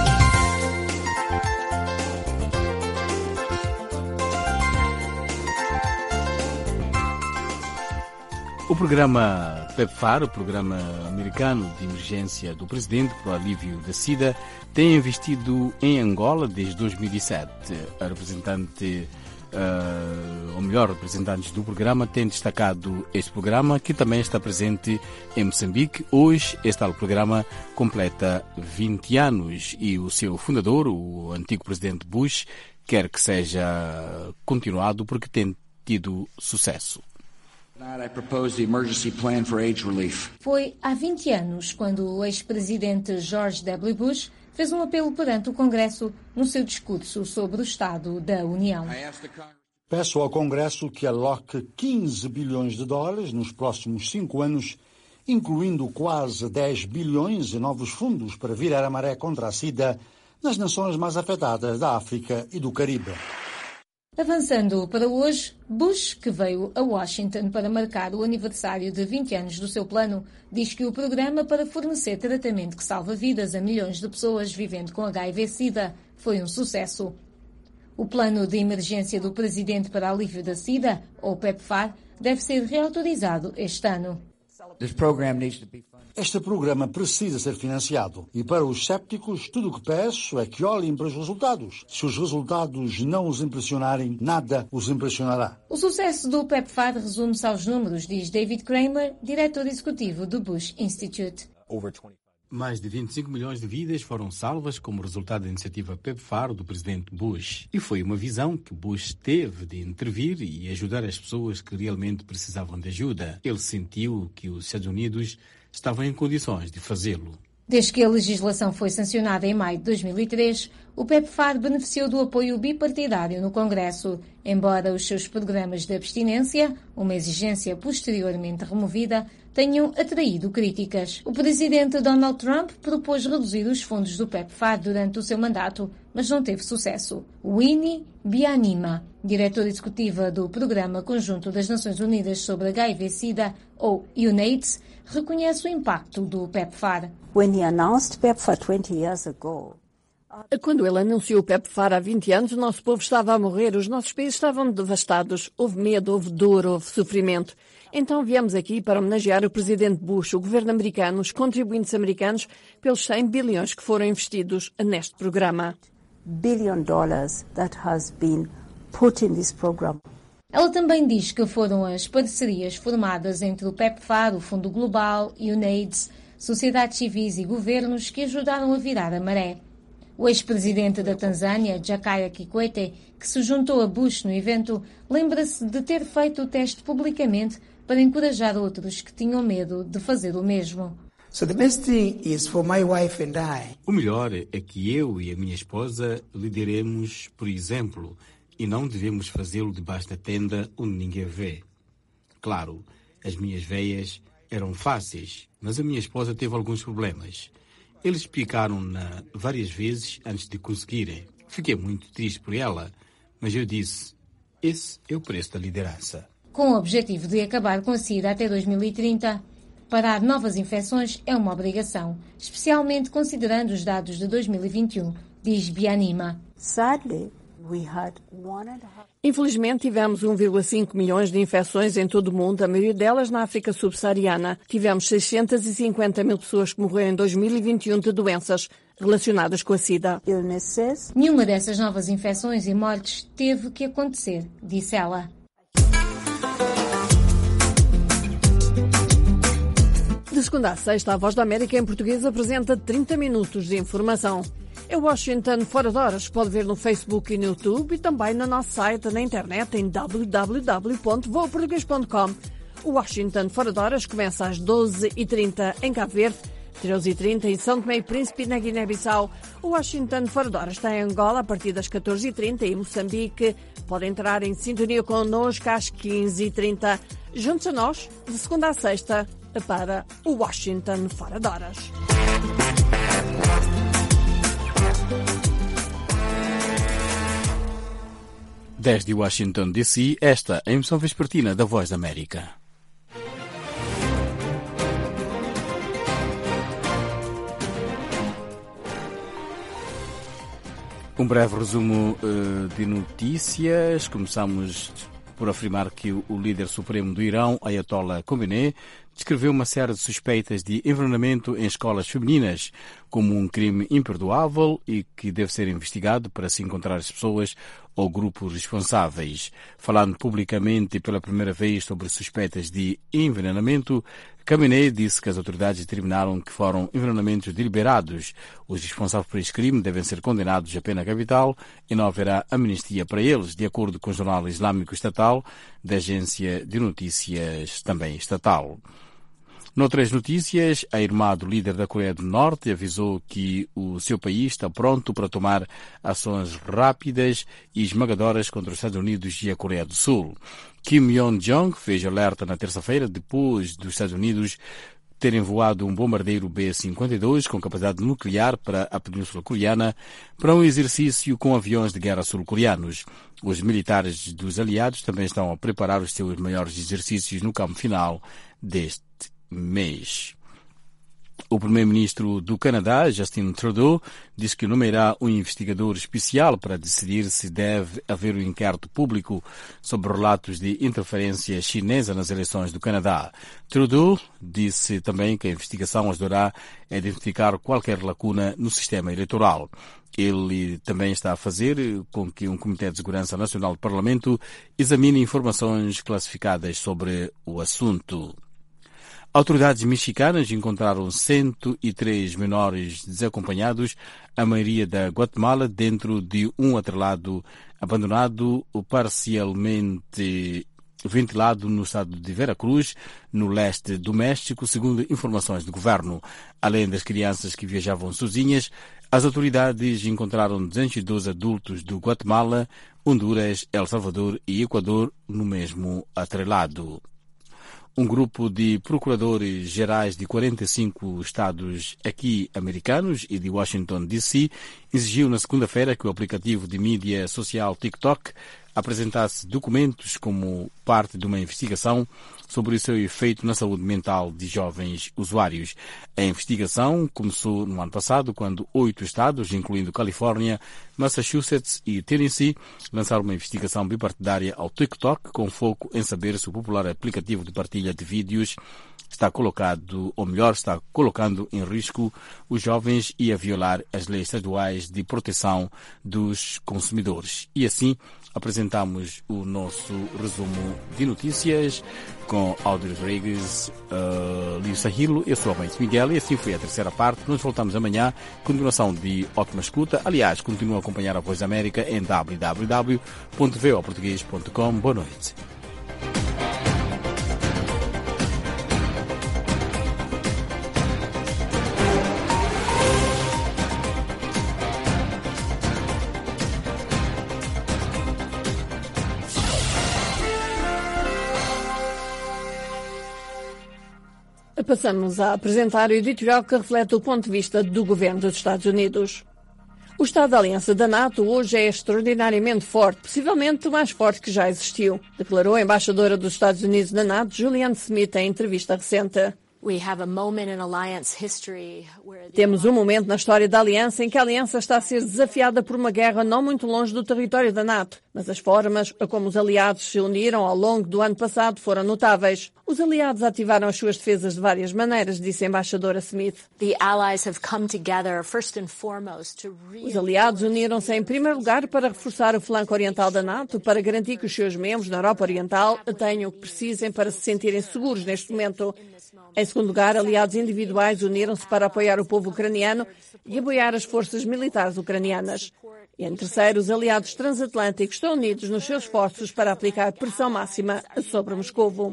Speaker 2: O programa PEPFAR, o Programa Americano de Emergência do Presidente para o Alívio da SIDA, tem investido em Angola desde 2007. A representante, ou melhor, representantes do programa têm destacado este programa, que também está presente em Moçambique. Hoje, este tal programa completa 20 anos e o seu fundador, o antigo presidente Bush, quer que seja continuado porque tem tido sucesso.
Speaker 14: Foi há 20 anos quando o ex-presidente George W. Bush fez um apelo perante o Congresso no seu discurso sobre o Estado da União.
Speaker 11: Peço ao Congresso que aloque 15 bilhões de dólares nos próximos 5 anos, incluindo quase 10 bilhões em novos fundos para virar a maré contra a SIDA nas nações mais afetadas da África e do Caribe.
Speaker 14: Avançando para hoje, Bush, que veio a Washington para marcar o aniversário de 20 anos do seu plano, diz que o programa para fornecer tratamento que salva vidas a milhões de pessoas vivendo com HIV-Sida foi um sucesso. O plano de emergência do Presidente para Alívio da SIDA, ou PEPFAR, deve ser reautorizado este ano.
Speaker 11: Este programa precisa ser financiado e, para os cépticos, tudo o que peço é que olhem para os resultados. Se os resultados não os impressionarem, nada os impressionará.
Speaker 14: O sucesso do PEPFAR resume-se aos números, diz David Kramer, diretor executivo do Bush Institute.
Speaker 2: Mais de 25 milhões de vidas foram salvas como resultado da iniciativa PEPFAR do presidente Bush. E foi uma visão que Bush teve de intervir e ajudar as pessoas que realmente precisavam de ajuda. Ele sentiu que os Estados Unidos estavam em condições de fazê-lo.
Speaker 14: Desde que a legislação foi sancionada em maio de 2003, o PEPFAR beneficiou do apoio bipartidário no Congresso, embora os seus programas de abstinência, uma exigência posteriormente removida, tenham atraído críticas. O presidente Donald Trump propôs reduzir os fundos do PEPFAR durante o seu mandato, mas não teve sucesso. Winnie Byanyima, diretora executiva do Programa Conjunto das Nações Unidas sobre HIV-Sida, ou UNAIDS, reconhece o impacto do PEPFAR.
Speaker 1: Quando ele anunciou o PEPFAR há 20 anos, o nosso povo estava a morrer, os nossos países estavam devastados, houve medo, houve dor, houve sofrimento. Então viemos aqui para homenagear o presidente Bush, o governo americano, os contribuintes americanos, pelos 100 bilhões que foram investidos neste programa.
Speaker 7: $1 billion that has been put in this program.
Speaker 14: Ela também diz que foram as parcerias formadas entre o PEPFAR, o Fundo Global, UNAIDS, sociedades civis e governos que ajudaram a virar a maré. O ex-presidente da Tanzânia, Jakaya Kikwete, que se juntou a Bush no evento, lembra-se de ter feito o teste publicamente para encorajar outros que tinham medo de fazer o mesmo.
Speaker 2: O melhor é que eu e a minha esposa lideremos, por exemplo, e não devemos fazê-lo debaixo da tenda onde ninguém vê. Claro, as minhas veias eram fáceis, mas a minha esposa teve alguns problemas. Eles picaram-na várias vezes antes de conseguirem. Fiquei muito triste por ela, mas eu disse, esse é o preço da liderança.
Speaker 14: Com o objetivo de acabar com a SIDA até 2030, parar novas infecções é uma obrigação, especialmente considerando os dados de 2021, diz Bianima.
Speaker 1: Infelizmente, tivemos 1,5 milhões de infecções em todo o mundo, a maioria delas na África subsaariana. Tivemos 650 mil pessoas que morreram em 2021 de doenças relacionadas com a SIDA.
Speaker 14: Nenhuma dessas novas infecções e mortes teve que acontecer, disse ela.
Speaker 1: De segunda a sexta, a Voz da América em português apresenta 30 minutos de informação. É Washington Fora de Horas, pode ver no Facebook e no YouTube e também no nosso site na internet em www.voaportugues.com. O Washington Fora de Horas começa às 12h30 em Cabo Verde, 13h30 em São Tomé e Príncipe na Guiné-Bissau. O Washington Fora de Horas está em Angola a partir das 14h30 e em Moçambique. Pode entrar em sintonia connosco às 15h30. Juntos a nós, de segunda a sexta, para o Washington Fora de Horas.
Speaker 2: Desde Washington, D.C., esta é a emissão vespertina da Voz da América. Um breve resumo de notícias. Começamos por afirmar que o líder supremo do Irão, Ayatollah Khomeini, descreveu uma série de suspeitas de envenenamento em escolas femininas como um crime imperdoável e que deve ser investigado para se encontrar as pessoas ou grupos responsáveis. Falando publicamente pela primeira vez sobre suspeitas de envenenamento, Khamenei disse que as autoridades determinaram que foram envenenamentos deliberados. Os responsáveis por este crime devem ser condenados à pena capital e não haverá amnistia para eles, de acordo com o Jornal Islâmico Estatal, da agência de notícias também estatal. Noutras notícias, a irmã do líder da Coreia do Norte avisou que o seu país está pronto para tomar ações rápidas e esmagadoras contra os Estados Unidos e a Coreia do Sul. Kim Yong-jong fez alerta na terça-feira depois dos Estados Unidos terem voado um bombardeiro B-52 com capacidade nuclear para a Península Coreana para um exercício com aviões de guerra sul-coreanos. Os militares dos aliados também estão a preparar os seus maiores exercícios no campo final deste mês. O primeiro-ministro do Canadá, Justin Trudeau, diz que nomeará um investigador especial para decidir se deve haver um inquérito público sobre relatos de interferência chinesa nas eleições do Canadá. Trudeau disse também que a investigação ajudará a identificar qualquer lacuna no sistema eleitoral. Ele também está a fazer com que um Comitê de Segurança Nacional do Parlamento examine informações classificadas sobre o assunto. Autoridades mexicanas encontraram 103 menores desacompanhados, a maioria da Guatemala, dentro de um atrelado abandonado parcialmente ventilado no estado de Veracruz, no leste do México, segundo informações do governo. Além das crianças que viajavam sozinhas, as autoridades encontraram 212 adultos do Guatemala, Honduras, El Salvador e Equador no mesmo atrelado. Um grupo de procuradores gerais de 45 estados aqui americanos e de Washington, D.C. exigiu na segunda-feira que o aplicativo de mídia social TikTok apresentasse documentos como parte de uma investigação sobre o seu efeito na saúde mental de jovens usuários. A investigação começou no ano passado, quando 8 estados, incluindo Califórnia, Massachusetts e Tennessee, lançaram uma investigação bipartidária ao TikTok com foco em saber se o popular aplicativo de partilha de vídeos está colocando em risco os jovens e a violar as leis estaduais de proteção dos consumidores. E assim apresentamos o nosso resumo de notícias com Audrey Rodrigues, Lio Sahilo. Eu sou Alberto Miguel e assim foi a terceira parte. Nós voltamos amanhã. Continuação de ótima escuta. Aliás, continua a acompanhar a Voz da América em www.voaportugues.com. Boa noite.
Speaker 1: Passamos a apresentar o editorial que reflete o ponto de vista do governo dos Estados Unidos. O Estado da Aliança da NATO hoje é extraordinariamente forte, possivelmente o mais forte que já existiu, declarou a embaixadora dos Estados Unidos na NATO, Julianne Smith, em entrevista recente. Temos um momento na história da Aliança em que a Aliança está a ser desafiada por uma guerra não muito longe do território da NATO, mas as formas a como os aliados se uniram ao longo do ano passado foram notáveis. Os aliados ativaram as suas defesas de várias maneiras, disse a embaixadora Smith. Os aliados uniram-se em primeiro lugar para reforçar o flanco oriental da NATO, para garantir que os seus membros na Europa Oriental tenham o que precisem para se sentirem seguros neste momento. Em segundo lugar, aliados individuais uniram-se para apoiar o povo ucraniano e apoiar as forças militares ucranianas. E em terceiro, os aliados transatlânticos estão unidos nos seus esforços para aplicar pressão máxima sobre Moscovo.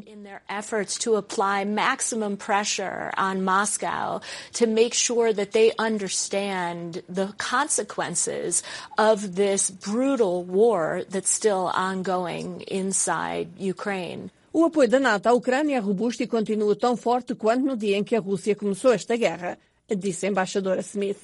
Speaker 1: O apoio da NATO à Ucrânia é robusto e continua tão forte quanto no dia em que a Rússia começou esta guerra, disse a embaixadora Smith.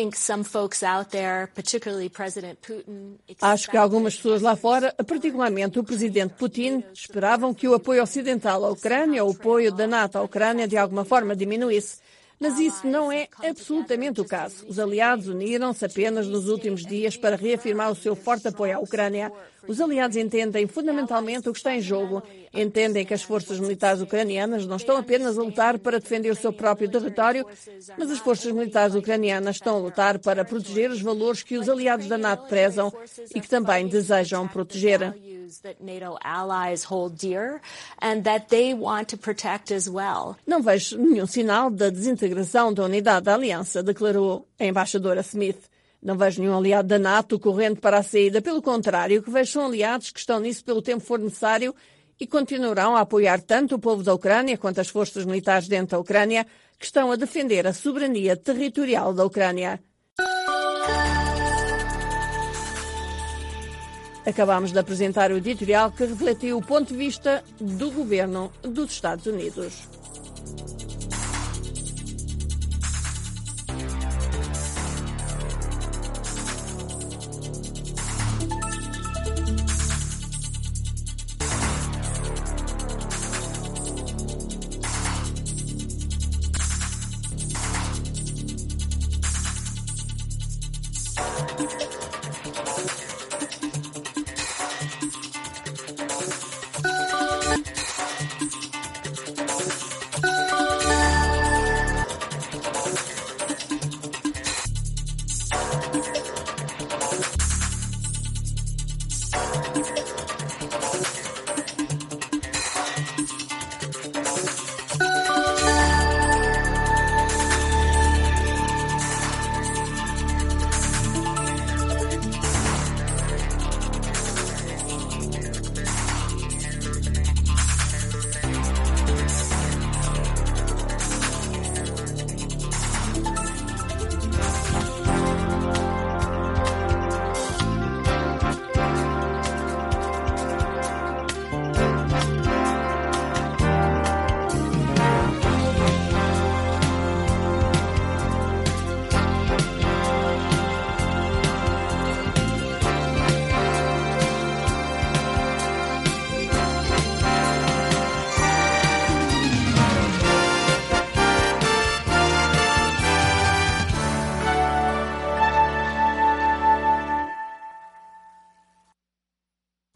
Speaker 1: Acho que algumas pessoas lá fora, particularmente o presidente Putin, esperavam que o apoio ocidental à Ucrânia, o apoio da NATO à Ucrânia, de alguma forma diminuísse. Mas isso não é absolutamente o caso. Os aliados uniram-se apenas nos últimos dias para reafirmar o seu forte apoio à Ucrânia. Os aliados entendem fundamentalmente o que está em jogo. Entendem que as forças militares ucranianas não estão apenas a lutar para defender o seu próprio território, mas as forças militares ucranianas estão a lutar para proteger os valores que os aliados da NATO prezam e que também desejam proteger. Não vejo nenhum sinal da desintegração da unidade da aliança, declarou a embaixadora Smith. Não vejo nenhum aliado da NATO correndo para a saída. Pelo contrário, o que vejo são aliados que estão nisso pelo tempo for necessário e continuarão a apoiar tanto o povo da Ucrânia quanto as forças militares dentro da Ucrânia que estão a defender a soberania territorial da Ucrânia. Acabamos de apresentar o editorial que refletiu o ponto de vista do governo dos Estados Unidos.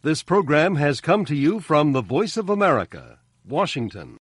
Speaker 9: This program has come to you from the Voice of America, Washington.